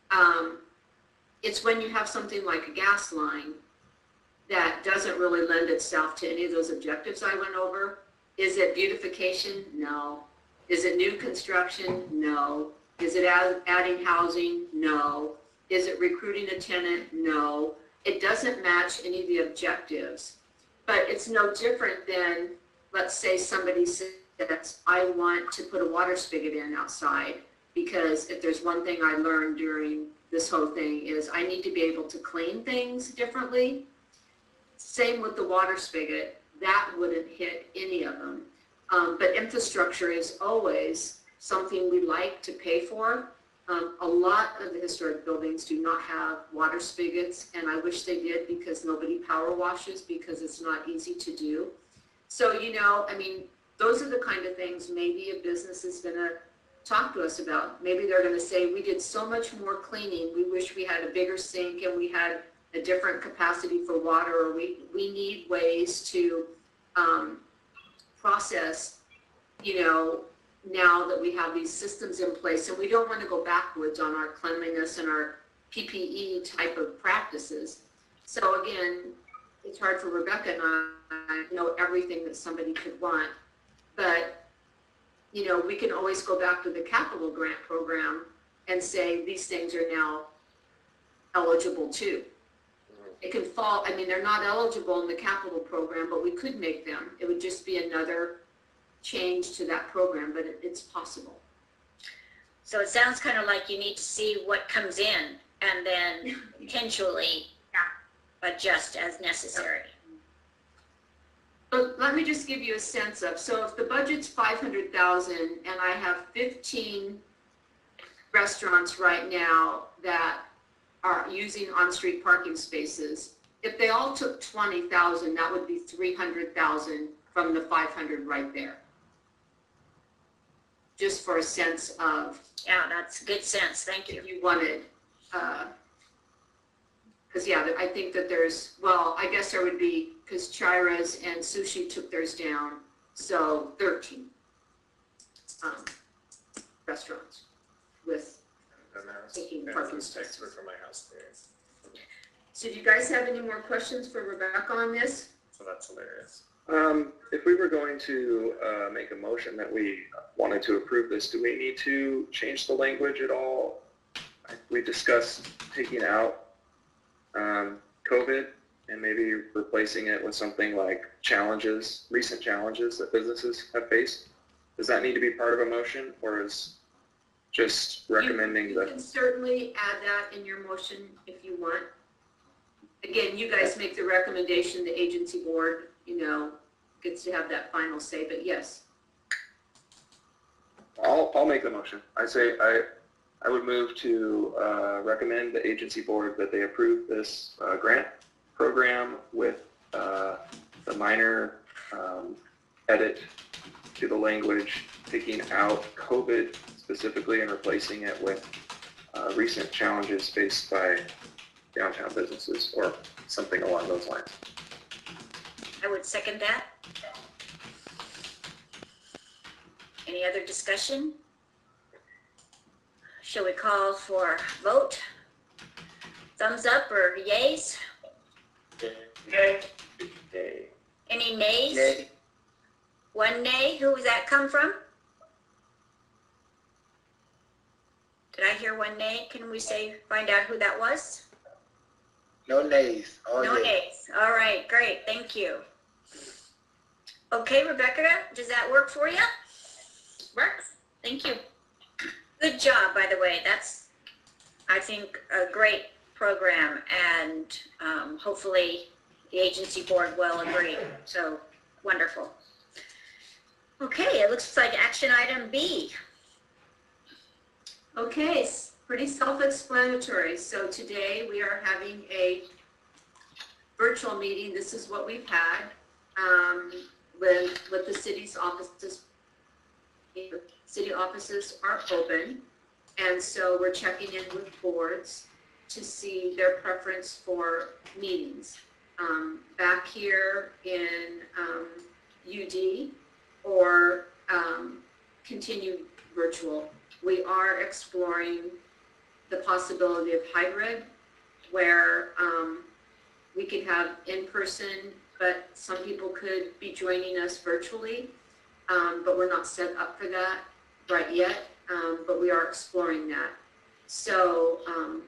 It's when you have something like a gas line that doesn't really lend itself to any of those objectives I went over. Is it beautification? No. Is it new construction? No. Is it adding housing? No. Is it recruiting a tenant? No. It doesn't match any of the objectives. But it's no different than, let's say somebody says, I want to put a water spigot in outside, because if there's one thing I learned during this whole thing is I need to be able to clean things differently. Same with the water spigot. That wouldn't hit any of them. But infrastructure is always something we like to pay for. A lot of the historic buildings do not have water spigots, and I wish they did, because nobody power washes, because it's not easy to do. So, you know, I mean, those are the kind of things maybe a business is going to talk to us about. Maybe they're going to say, we did so much more cleaning. We wish we had a bigger sink and we had a different capacity for water, or we need ways to process, you know, now that we have these systems in place, and we don't want to go backwards on our cleanliness and our PPE type of practices. So again, it's hard for Rebecca and I know everything that somebody could want, but you know, we can always go back to the capital grant program and say these things are now eligible too. It can fall, I mean, they're not eligible in the capital program, but we could make them. It would just be another change to that program, but it's possible. So it sounds kind of like you need to see what comes in and then potentially adjust as necessary. But let me just give you a sense of, so if the budget's 500,000 and I have 15 restaurants right now that are using on-street parking spaces, if they all took 20,000, that would be 300,000 from the 500 right there. Just for a sense of. Yeah, that's good sense. Thank you. If you wanted, because yeah, I think that there's, well, I guess there would be, because Chira's and Sushi took theirs down, so 13 restaurants with taking parking spaces. For my house there. So do you guys have any more questions for Rebecca on this? So that's hilarious. If we were going to make a motion that we wanted to approve this, do we need to change the language at all? We discussed taking out COVID and maybe replacing it with something like challenges, recent challenges that businesses have faced. Does that need to be part of a motion, or is just recommending You can certainly add that in your motion if you want. Again, you guys make the recommendation, the agency board, you know, gets to have that final say, but yes. I'll make the motion. I say I would move to recommend the agency board that they approve this grant program with the minor edit to the language, taking out COVID specifically and replacing it with recent challenges faced by downtown businesses or something along those lines. I would second that. Any other discussion? Shall we call for vote? Thumbs up or yays? Yay. Any nays? Yay. One nay. Who was that come from? Did I hear one nay? Can we find out who that was? No nays. All No yay. nays. All right, great. Thank you. Okay, Rebecca, does that work for you? Works. Thank you. Good job, by the way. That's, I think, a great program, and hopefully the agency board will agree. So wonderful. Okay, it looks like action item B. Okay, pretty self-explanatory. So today we are having a virtual meeting. This is what we've had with the city's offices. City offices are open, and so we're checking in with boards to see their preference for meetings. Back here in UD or continued virtual. We are exploring the possibility of hybrid, where we could have in-person, but some people could be joining us virtually, but we're not set up for that right yet, but we are exploring that. So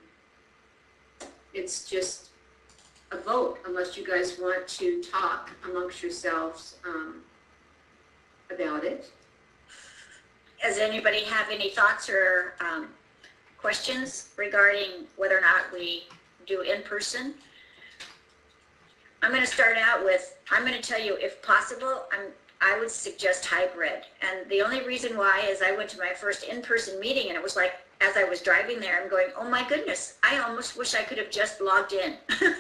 it's just a vote, unless you guys want to talk amongst yourselves about it. Does anybody have any thoughts or questions regarding whether or not we do in person? I'm going to start out with, I'm going to tell you, if possible, I would suggest hybrid. And the only reason why is I went to my first in-person meeting, and it was like, as I was driving there, I'm going, oh my goodness, I almost wish I could have just logged in.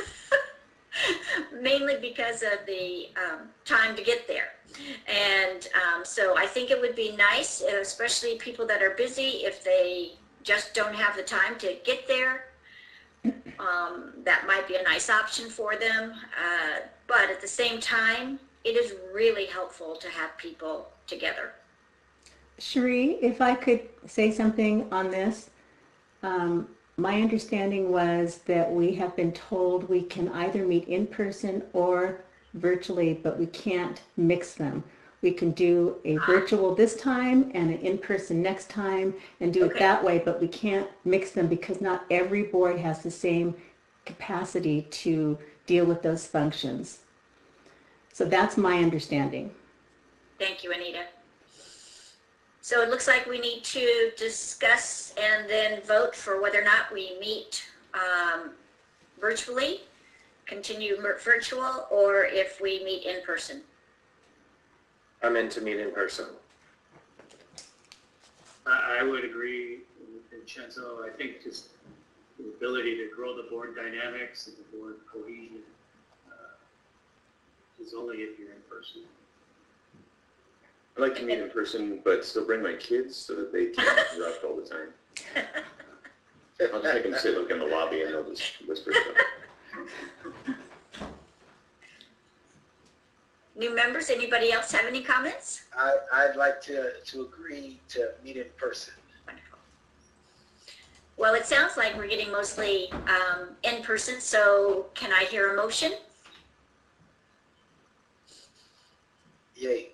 Mainly because of the time to get there. And so I think it would be nice, especially people that are busy, if they just don't have the time to get there. That might be a nice option for them. But at the same time, it is really helpful to have people together. Cherie, if I could say something on this. My understanding was that we have been told we can either meet in person or virtually, but we can't mix them. We can do a virtual this time and an in-person next time and do it that way, but we can't mix them because not every board has the same capacity to deal with those functions. So that's my understanding. Thank you, Anita. So it looks like we need to discuss and then vote for whether or not we meet virtually, continue virtual, or if we meet in person. I'm in to meet in person. I would agree with Vincenzo. I think just the ability to grow the board dynamics and the board cohesion is only if you're in person. I like to meet in person, but still bring my kids so that they can't interrupt all the time. I'll just make them sit like in the lobby and they'll just whisper stuff. New members, anybody else have any comments? I'd like to agree to meet in person. Wonderful. Well, it sounds like we're getting mostly in person, so can I hear a motion? Yay.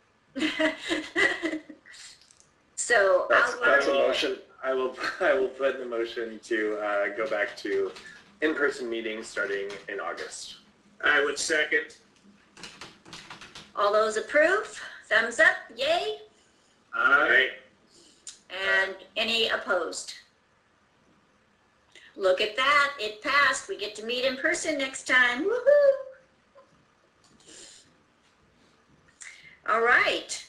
So that's a motion. I will put in the motion to go back to in-person meetings starting in August. I would second. all those approve, thumbs up, yay, All right. and any opposed? Look at that, it passed. We get to meet in person next time, woohoo! All right.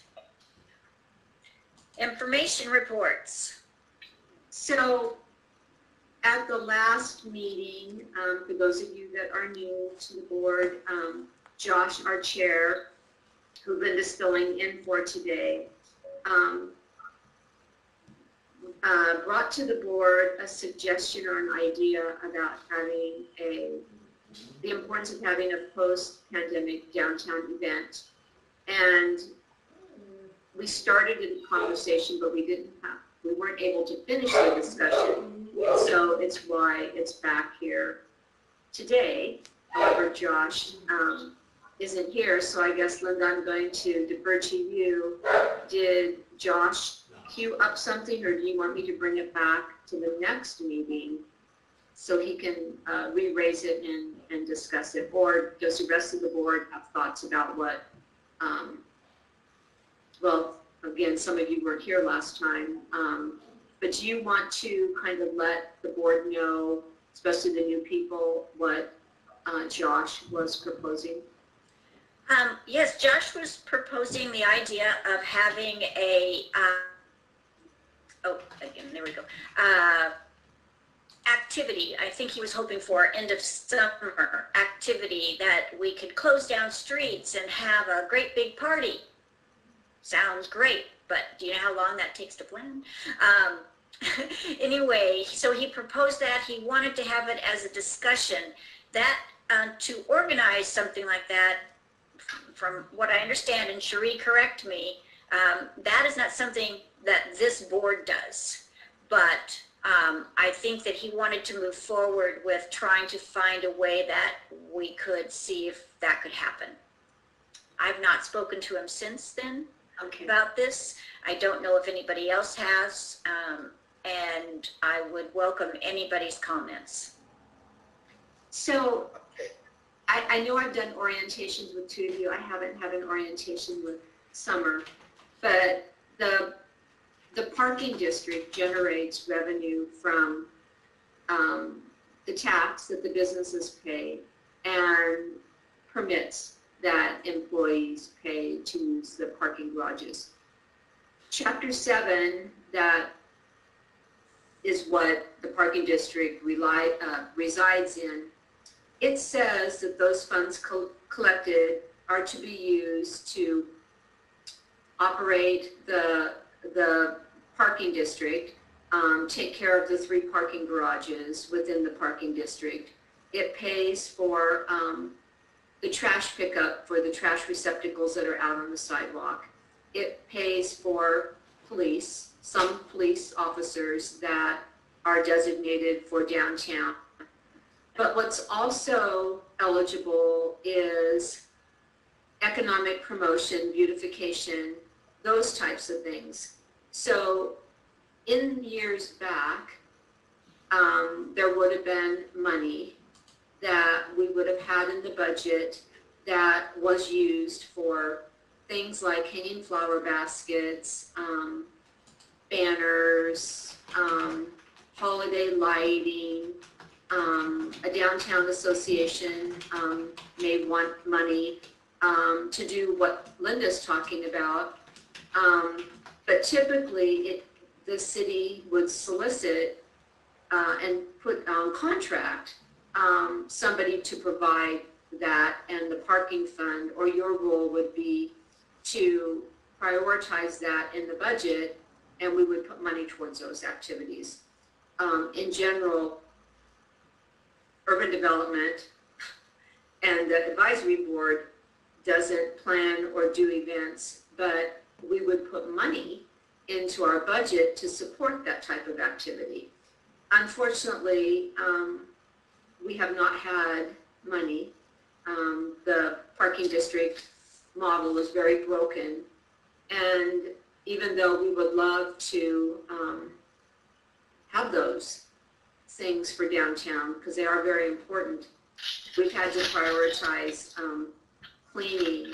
Information reports. So at the last meeting, for those of you that are new to the board, Josh, our chair, who Linda's filling in for today, brought to the board a suggestion or an idea about having the importance of having a post-pandemic downtown event. And we started a conversation, but we weren't able to finish the discussion. So it's why it's back here today. However, Josh isn't here, so I guess, Linda, I'm going to defer to you. Did Josh queue up something, or do you want me to bring it back to the next meeting so he can re-raise it and discuss it? Or does the rest of the board have thoughts about what, well, again, some of you weren't here last time, but do you want to kind of let the board know, especially the new people, what Josh was proposing? Yes, Josh was proposing the idea of having a, there we go. Activity, I think he was hoping for end of summer activity that we could close down streets and have a great big party. Sounds great, but do you know how long that takes to plan? Anyway, so he proposed that. He wanted to have it as a discussion. That to organize something like that, from what I understand, and Cherie, correct me, that is not something that this board does. But I think that he wanted to move forward with trying to find a way that we could see if that could happen. I've not spoken to him since then about this. I don't know if anybody else has, and I would welcome anybody's comments. So I know I've done orientations with two of you. I haven't had an orientation with Summer, but the parking district generates revenue from the tax that the businesses pay and permits that employees pay to use the parking garages. Chapter 7, that is what the parking district resides in. It says that those funds collected are to be used to operate the parking district, take care of the 3 parking garages within the parking district. It pays for the trash pickup for the trash receptacles that are out on the sidewalk. It pays for police, some police officers that are designated for downtown. But what's also eligible is economic promotion, beautification, those types of things. So in years back, there would have been money that we would have had in the budget that was used for things like hanging flower baskets, banners, holiday lighting. A downtown association may want money to do what Linda's talking about. But typically, the city would solicit and put on contract somebody to provide that, and the parking fund, or your role would be to prioritize that in the budget, and we would put money towards those activities. In general, urban development and the advisory board doesn't plan or do events, but we would put money into our budget to support that type of activity. Unfortunately, we have not had money. The parking district model is very broken, and even though we would love to have those things for downtown, because they are very important, we've had to prioritize cleaning,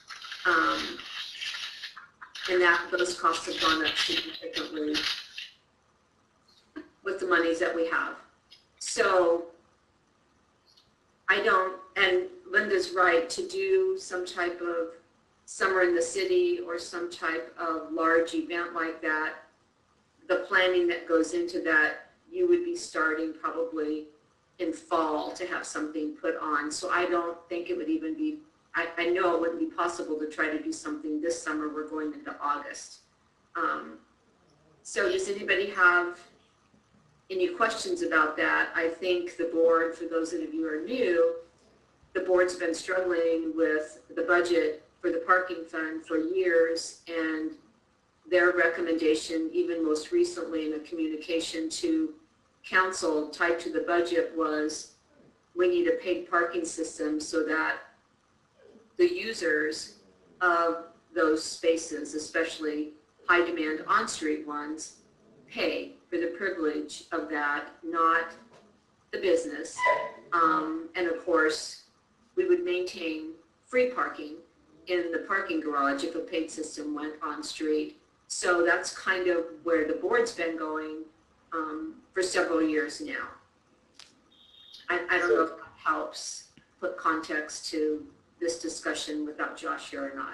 and those costs have gone up significantly with the monies that we have. So I don't, and Linda's right, to do some type of summer in the city or some type of large event like that, the planning that goes into that, you would be starting probably in fall to have something put on. So I don't think it would even be, I know it wouldn't be possible to try to do something this summer. We're going into August. So does anybody have any questions about that? I think the board, for those of you who are new, the board's been struggling with the budget for the parking fund for years, and their recommendation, even most recently in a communication to council tied to the budget, was we need a paid parking system so that the users of those spaces, especially high demand on-street ones, pay for the privilege of that, not the business. And of course, we would maintain free parking in the parking garage if a paid system went on street. So that's kind of where the board's been going for several years now. I don't know if that helps put context to this discussion without Josh here or not.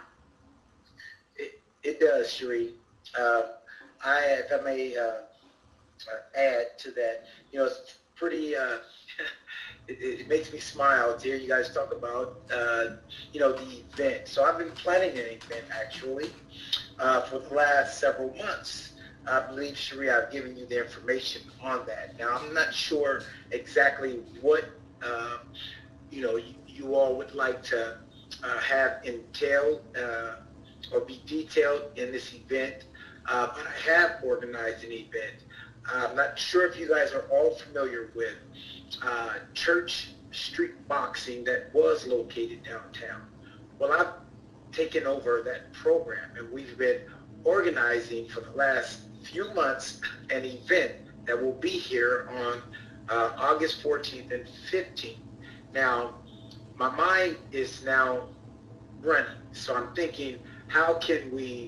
It does, Sheree. If I may add to that, it's pretty, it makes me smile to hear you guys talk about, the event. So I've been planning an event actually for the last several months. I believe, Sheree, I've given you the information on that. Now, I'm not sure exactly what, you all would like to have entailed or be detailed in this event, but I have organized an event. I'm not sure if you guys are all familiar with Church Street Boxing that was located downtown. Well, I've taken over that program, and we've been organizing for the last few months an event that will be here on August 14th and 15th. Now, my mind is now running, so I'm thinking, how can we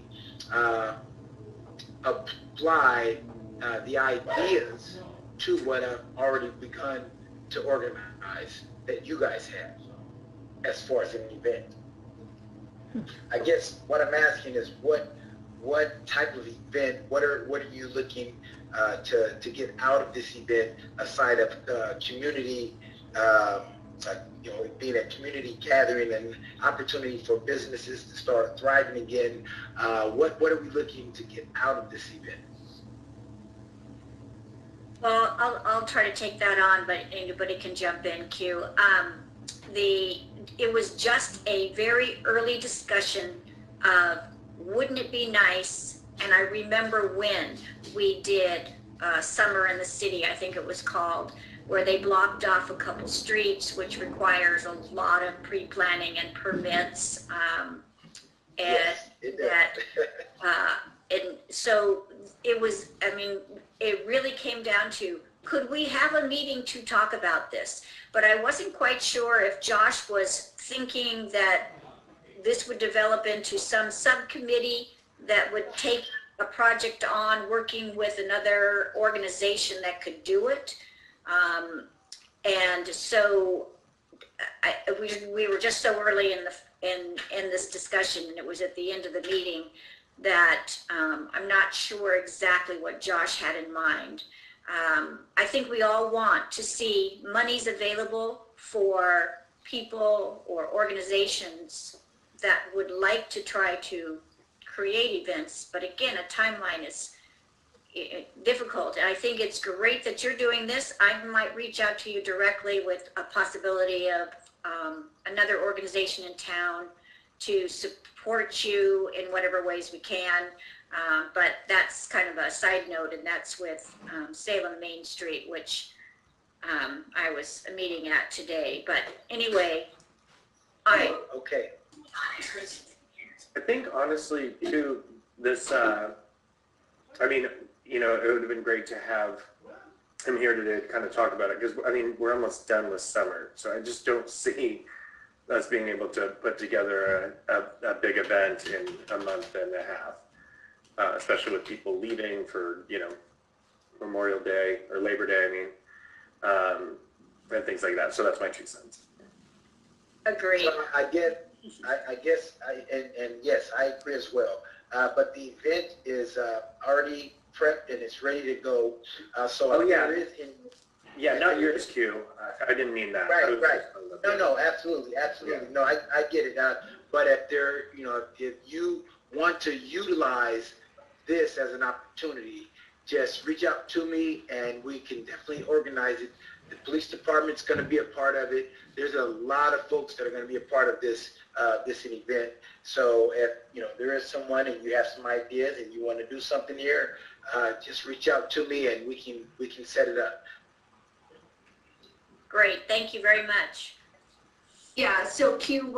apply the ideas to what I've already begun to organize that you guys have as far as an event? I guess what I'm asking is what type of event, what are you looking to get out of this event aside of community, being a community gathering and opportunity for businesses to start thriving again? What are we looking to get out of this event? Well, I'll try to take that on, but anybody can jump in, Q. It was just a very early discussion of, wouldn't it be nice? And I remember when we did Summer in the City, I think it was called, where they blocked off a couple streets, which requires a lot of pre-planning and permits. And so it was, it really came down to, could we have a meeting to talk about this? But I wasn't quite sure if Josh was thinking that this would develop into some subcommittee that would take a project on, working with another organization that could do it. And so we were just so early in this discussion, and it was at the end of the meeting, that I'm not sure exactly what Josh had in mind. I think we all want to see monies available for people or organizations that would like to try to create events, but again, a timeline is difficult. And I think it's great that you're doing this. I might reach out to you directly with a possibility of another organization in town to support you in whatever ways we can. But that's kind of a side note, and that's with Salem Main Street, which I was meeting at today. But anyway, Okay. I think honestly, too, this, it would have been great to have him here today to kind of talk about it, because, we're almost done with summer, so I just don't see us being able to put together a big event in a month and a half, especially with people leaving for, Memorial Day or Labor Day, and things like that. So that's my 2 cents. agreed. So I guess, yes, I agree as well. But the event is already prepped and it's ready to go. Yeah. There is Yeah, not yours, Q. I didn't mean that. Right. No, absolutely. Yeah. No, I get it. But if you want to utilize this as an opportunity, just reach out to me and we can definitely organize it. The police department's going to be a part of it. There's a lot of folks that are going to be a part of this event. So if there is someone and you have some ideas and you want to do something here, just reach out to me and we can set it up. Great, thank you very much. Yeah, so Q,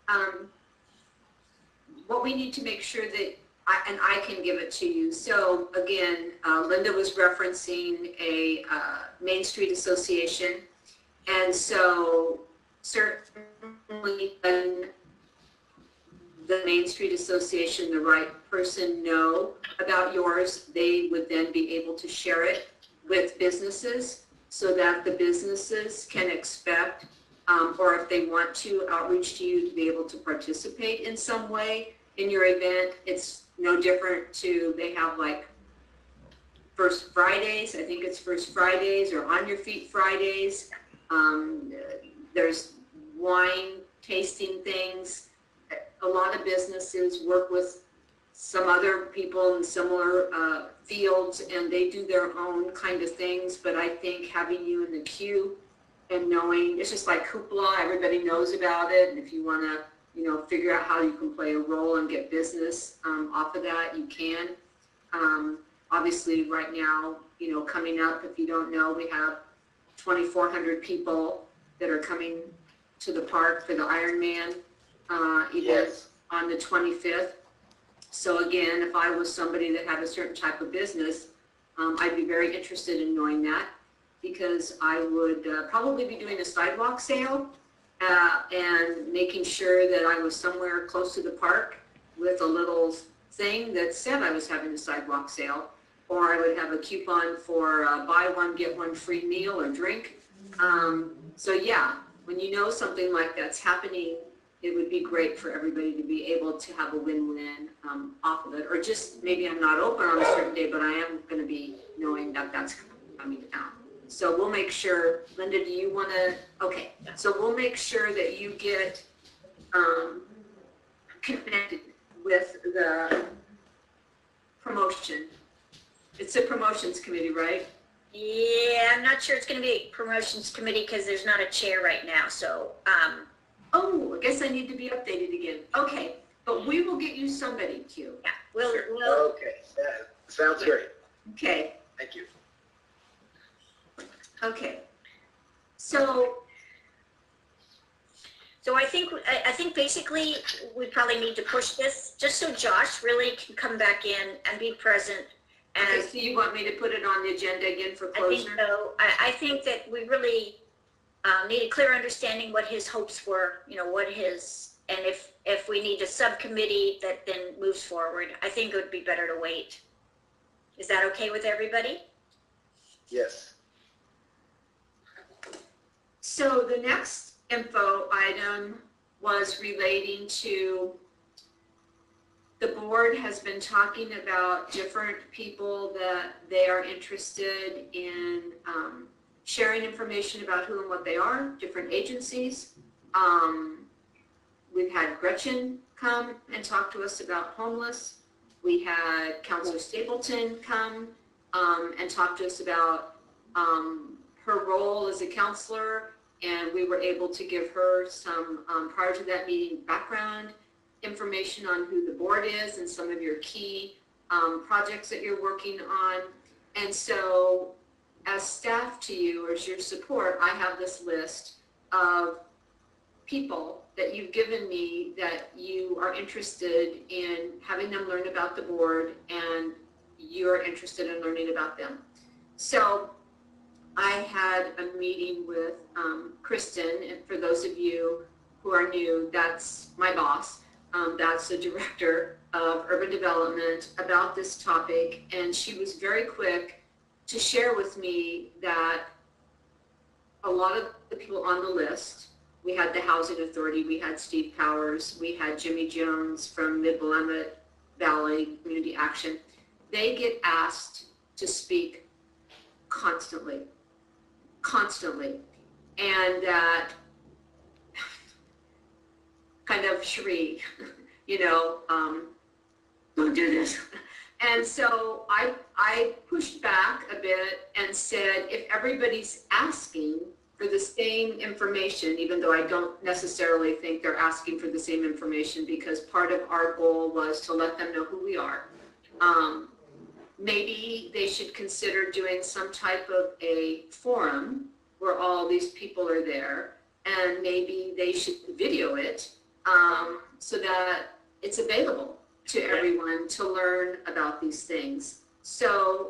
what we need to make sure that, I can give it to you. So again, Linda was referencing a Main Street Association. And so certainly when the Main Street Association, the right person, know about yours, they would then be able to share it with businesses so that the businesses can expect or if they want to outreach to you to be able to participate in some way in your event. It's no different to, they have like First Fridays, I think it's First Fridays or On Your Feet Fridays. There's wine tasting things. A lot of businesses work with some other people in similar fields, and they do their own kind of things. But I think having you in the queue and knowing, it's just like Hoopla, everybody knows about it. And if you want to, figure out how you can play a role and get business off of that, you can. Obviously, right now, coming up, if you don't know, we have 2,400 people that are coming to the park for the Ironman event on the 25th. So again, if I was somebody that had a certain type of business, I'd be very interested in knowing that, because I would probably be doing a sidewalk sale and making sure that I was somewhere close to the park with a little thing that said I was having a sidewalk sale, or I would have a coupon for buy one, get one free meal or drink. So yeah, when you know something like that's happening, it would be great for everybody to be able to have a win-win off of it. Or just maybe I'm not open on a certain day, but I am going to be knowing that that's coming down. So we'll make sure, Linda, do you want to, okay. So we'll make sure that you get connected with the promotion. It's a promotions committee, right? Yeah, I'm not sure it's going to be a promotions committee because there's not a chair right now. So, oh, I guess I need to be updated again. Okay, but we will get you somebody, Q. yeah, we'll Okay, that sounds great. Okay, Thank you. okay. So, I think basically we probably need to push this just so Josh really can come back in and be present. And okay, so you want me to put it on the agenda again for I think closure? so. I think that we really need a clear understanding what his hopes were, what his, and if we need a subcommittee that then moves forward, I think it would be better to wait. Is that okay with everybody? Yes. So the next info item was relating to, the board has been talking about different people that they are interested in sharing information about who and what they are, different agencies. We've had Gretchen come and talk to us about homeless. We had Councilor Stapleton come and talk to us about her role as a counselor, and we were able to give her some, prior to that meeting, background information on who the board is and some of your key projects that you're working on. And so as staff to you, or as your support, I have this list of people that you've given me that you are interested in having them learn about the board, and you're interested in learning about them. So I had a meeting with Kristen, and for those of you who are new, that's my boss. That's the director of urban development, about this topic, and she was very quick to share with me that a lot of the people on the list, we had the Housing Authority, we had Steve Powers, we had Jimmy Jones from Mid-Willamette Valley Community Action, they get asked to speak constantly, and that kind of Cherie, don't do this. And so I pushed back a bit and said, if everybody's asking for the same information, even though I don't necessarily think they're asking for the same information, because part of our goal was to let them know who we are, maybe they should consider doing some type of a forum where all these people are there, and maybe they should video it so that it's available to everyone to learn about these things. So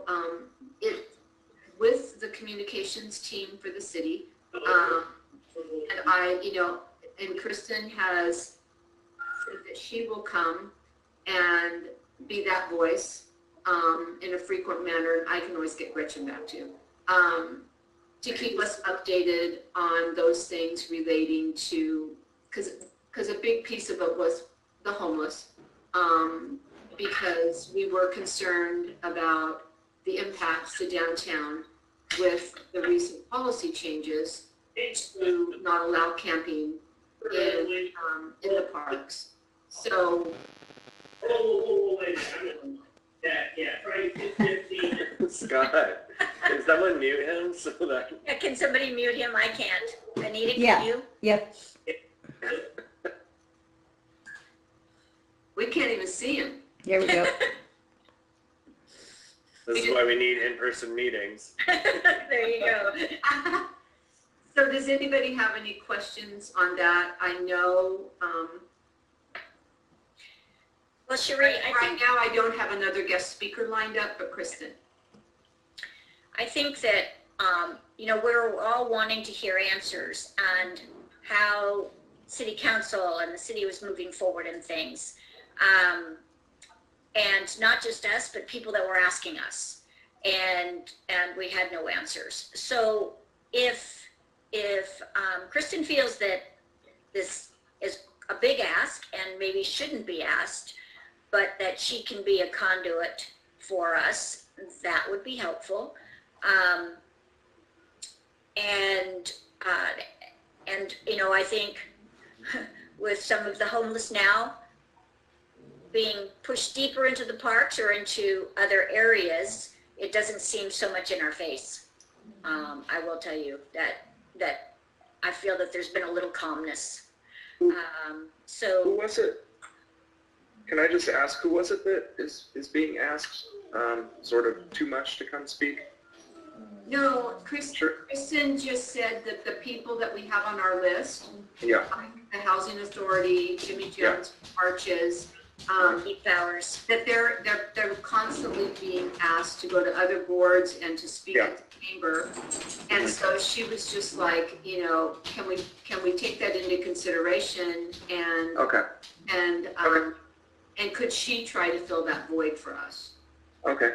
with the communications team for the city, and and Kristen has said that she will come and be that voice in a frequent manner. I can always get Gretchen back too. to keep us updated on those things relating to, because a big piece of it was the homeless, because we were concerned about the impacts to downtown with the recent policy changes to not allow camping in the parks. So, Wait a minute. Yeah, right, 15. Scott, can someone mute him so that? Yeah, can somebody mute him? I can't. Anita, can Yeah. you? Yep. we can't even see him. There we go. This is why we need in-person meetings. There you go. So does anybody have any questions on that? I know, Well, Cherie, I right think, now I don't have another guest speaker lined up, but Kristen. I think that, we're all wanting to hear answers and how city council and the city was moving forward in things. And not just us, but people that were asking us, and we had no answers. So if Kristen feels that this is a big ask and maybe shouldn't be asked, but that she can be a conduit for us, that would be helpful. I think with some of the homeless now being pushed deeper into the parks or into other areas, it doesn't seem so much in our face. I will tell you that I feel that there's been a little calmness. Who So was it? Can I just ask, who was it that is being asked sort of too much to come speak? No, Sure. Kristen just said that the people that we have on our list, Yeah, the Housing Authority, Jimmy Yeah. Jones, Arches, Keith Bowers. that they're constantly being asked to go to other boards and to speak Yeah. at the chamber. And so she was just like, can we take that into consideration and okay, and could she try to fill that void for us? okay.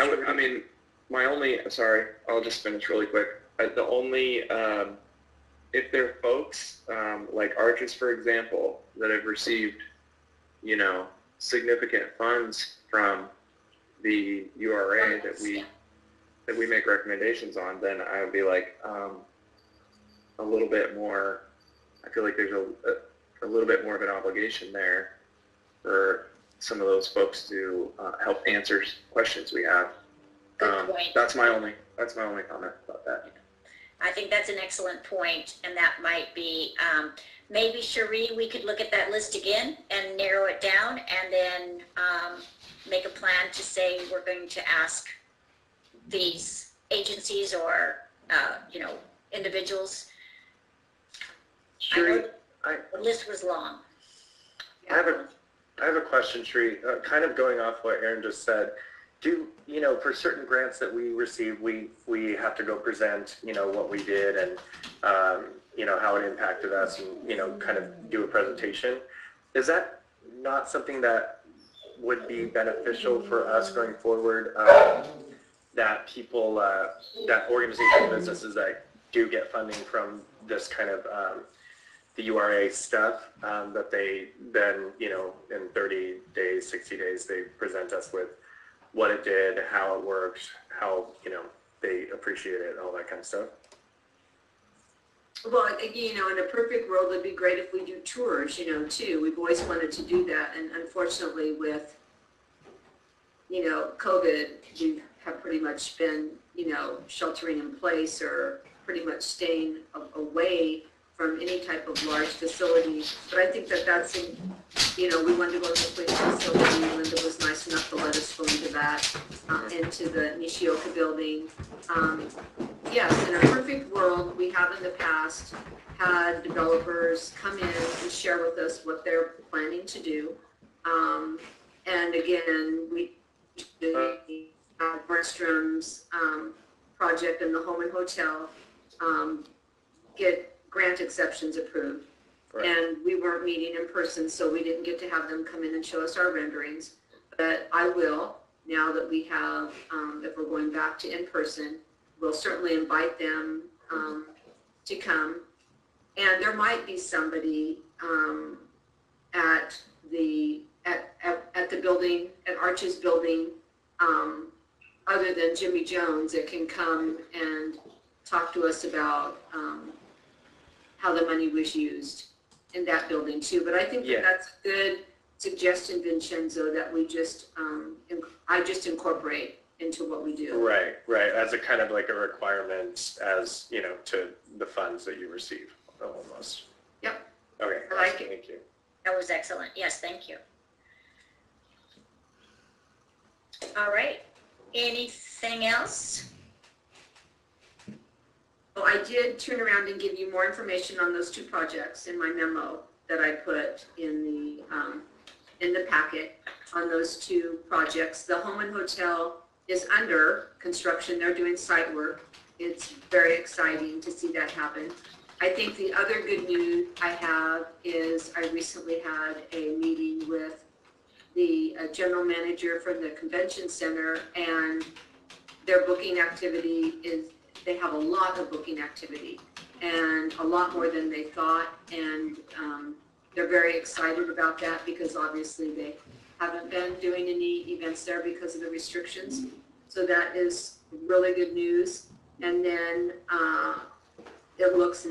Sorry, I'll just finish really quick. The only, if there are folks, like Arches, for example, that have received, significant funds from the URA that we make recommendations on, then I would be like, a little bit more, I feel like there's a little bit more of an obligation there for some of those folks to help answer questions we have. Good point. That's my only comment about that. I think that's an excellent point, and that might be, maybe Cherie, we could look at that list again and narrow it down, and then make a plan to say we're going to ask these agencies or, individuals. Sheree, The list was long. I have a question, Sheree, kind of going off what Aaron just said. For certain grants that we receive, we have to go present, what we did and, how it impacted us and, kind of do a presentation. Is that not something that would be beneficial for us going forward? That people, that organizations, businesses that do get funding from this kind of, the URA stuff, that they then, in 30 days, 60 days, they present us with what it did, how it worked, how, they appreciate it, all that kind of stuff. Well, in a perfect world, it'd be great if we do tours, too. We've always wanted to do that, and unfortunately with, COVID, we have pretty much been, sheltering in place or pretty much staying away from any type of large facility. But I think that's, we wanted to go to the police facility. Linda was nice enough to let us go into that, into the Nishioka building. Yes, in a perfect world, we have in the past had developers come in and share with us what they're planning to do. And again, we did the Nordstrom's project and the home and hotel get grant exceptions approved. Right. And we weren't meeting in person, so we didn't get to have them come in and show us our renderings. But I will, now that we have, if we're going back to in person, we'll certainly invite them to come. And there might be somebody at the building, at Arch's building, other than Jimmy Jones, that can come and talk to us about how the money was used in that building too. But I think that that's a good suggestion, Vincenzo, that we just, I just incorporate into what we do. Right, as a kind of like a requirement as, you know, to the funds that you receive almost. Yep. Okay, I like it. thank you. That was excellent. Yes, thank you. All right. Anything else? Well, I did turn around and give you more information on those two projects in my memo that I put in the packet on those two projects. The Home and Hotel is under construction. They're doing site work. It's very exciting to see that happen. I think the other good news I have is I recently had a meeting with the general manager for the convention center, and their booking activity is, they have a lot of booking activity and a lot more than they thought. And they're very excited about that because obviously they haven't been doing any events there because of the restrictions. So that is really good news. And then it looks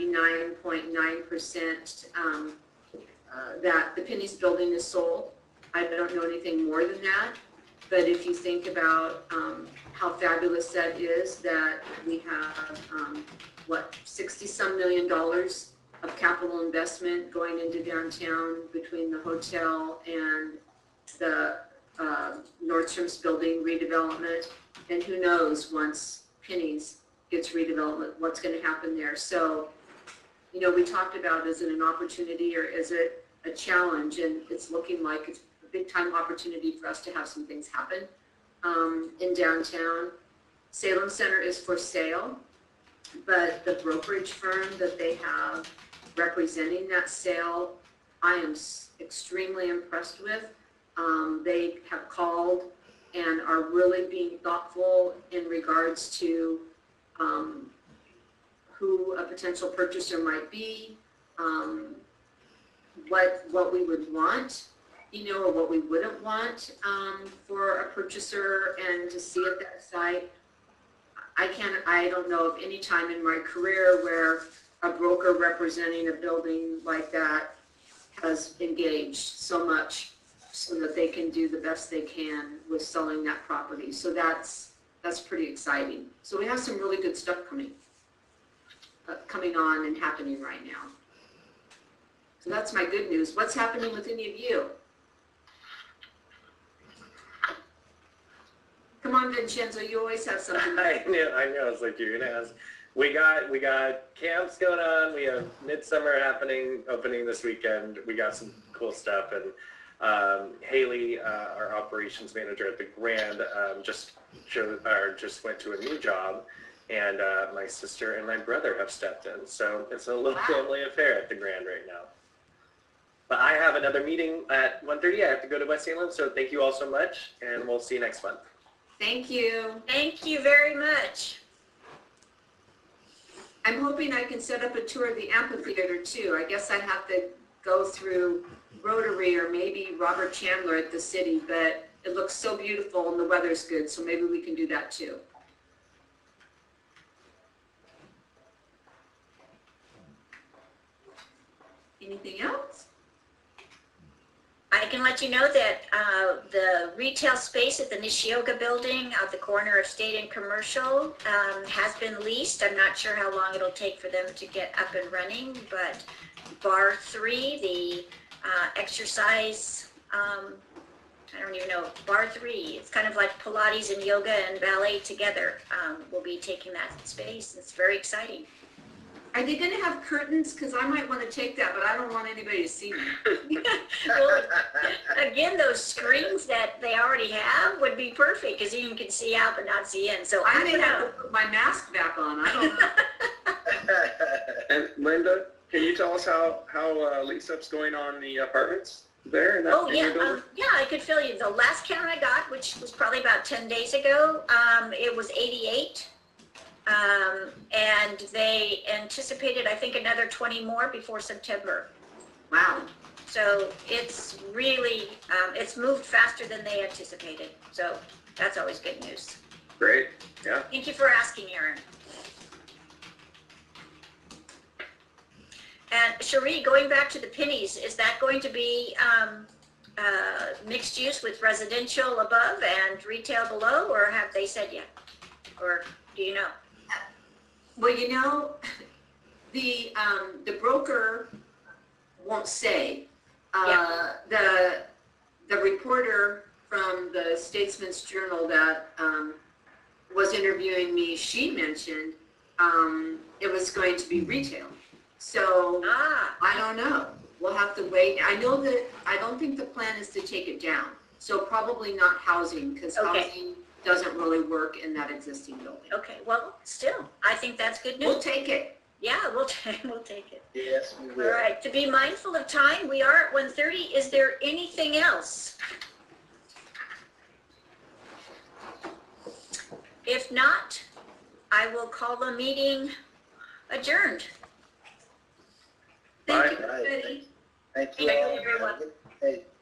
99.9% that the Penny's building is sold. I don't know anything more than that. But if you think about how fabulous that is, that we have, $60-some million of capital investment going into downtown between the hotel and the Nordstrom's building redevelopment. And who knows, once Penny's gets redevelopment, what's going to happen there. So, you know, we talked about, is it an opportunity or is it a challenge? And it's looking like it's a big time opportunity for us to have some things happen in downtown. Salem Center is for sale, but the brokerage firm that they have representing that sale, I am extremely impressed with. They have called and are really being thoughtful in regards to who a potential purchaser might be, what we would want, you know, or what we wouldn't want for a purchaser, and to see at that site. I don't know of any time in my career where a broker representing a building like that has engaged so much so that they can do the best they can with selling that property. So that's pretty exciting. So we have some really good stuff coming on and happening right now. So that's my good news. What's happening with any of you? Come on, Vincenzo, you always have something. I knew. It's like you're gonna ask. We got camps going on. We have Midsummer opening this weekend. We got some cool stuff, and Haley, our operations manager at the Grand, just went to a new job, and my sister and my brother have stepped in. So it's a little family affair at the Grand right now. But I have another meeting at 1:30. I have to go to West Salem. So thank you all so much, and we'll see you next month. Thank you. Thank you very much. I'm hoping I can set up a tour of the amphitheater too. I guess I'd have to go through Rotary or maybe Robert Chandler at the city, but it looks so beautiful and the weather's good, so maybe we can do that too. Anything else? I can let you know that the retail space at the Nishioka building at the corner of State and Commercial has been leased. I'm not sure how long it'll take for them to get up and running, but Bar 3, the exercise, I don't even know, Bar 3, it's kind of like Pilates and yoga and ballet together. We'll be taking that space. It's very exciting. Are they going to have curtains? Because I might want to take that, but I don't want anybody to see me. Well, again, those screens that they already have would be perfect because you can see out but not see in. So I may have to put my mask back on. I don't know. And Linda, can you tell us how lease-up's going on the apartments there? In that, oh, in your building? yeah, I could fill you. The last count I got, which was probably about 10 days ago, it was 88 And they anticipated, I think, another 20 more before September. Wow. So it's really, it's moved faster than they anticipated. So that's always good news. Great, yeah. Thank you for asking, Aaron. And Cherie, going back to the pennies, is that going to be mixed use with residential above and retail below, or have they said yet? Or do you know? Well, you know, the broker won't say. The reporter from the Statesman's Journal that was interviewing me, she mentioned it was going to be retail. So I don't know. We'll have to wait. I know that I don't think the plan is to take it down. So probably not housing, because housing doesn't really work in that existing building. Okay, well, still, I think that's good news. We'll take it. Yeah, we'll take it. Yes, we will. All right, to be mindful of time, we are at 1:30. Is there anything else? If not, I will call the meeting adjourned. Thank you, Right. everybody. Thank you Thank you, all. everyone. Have a good day.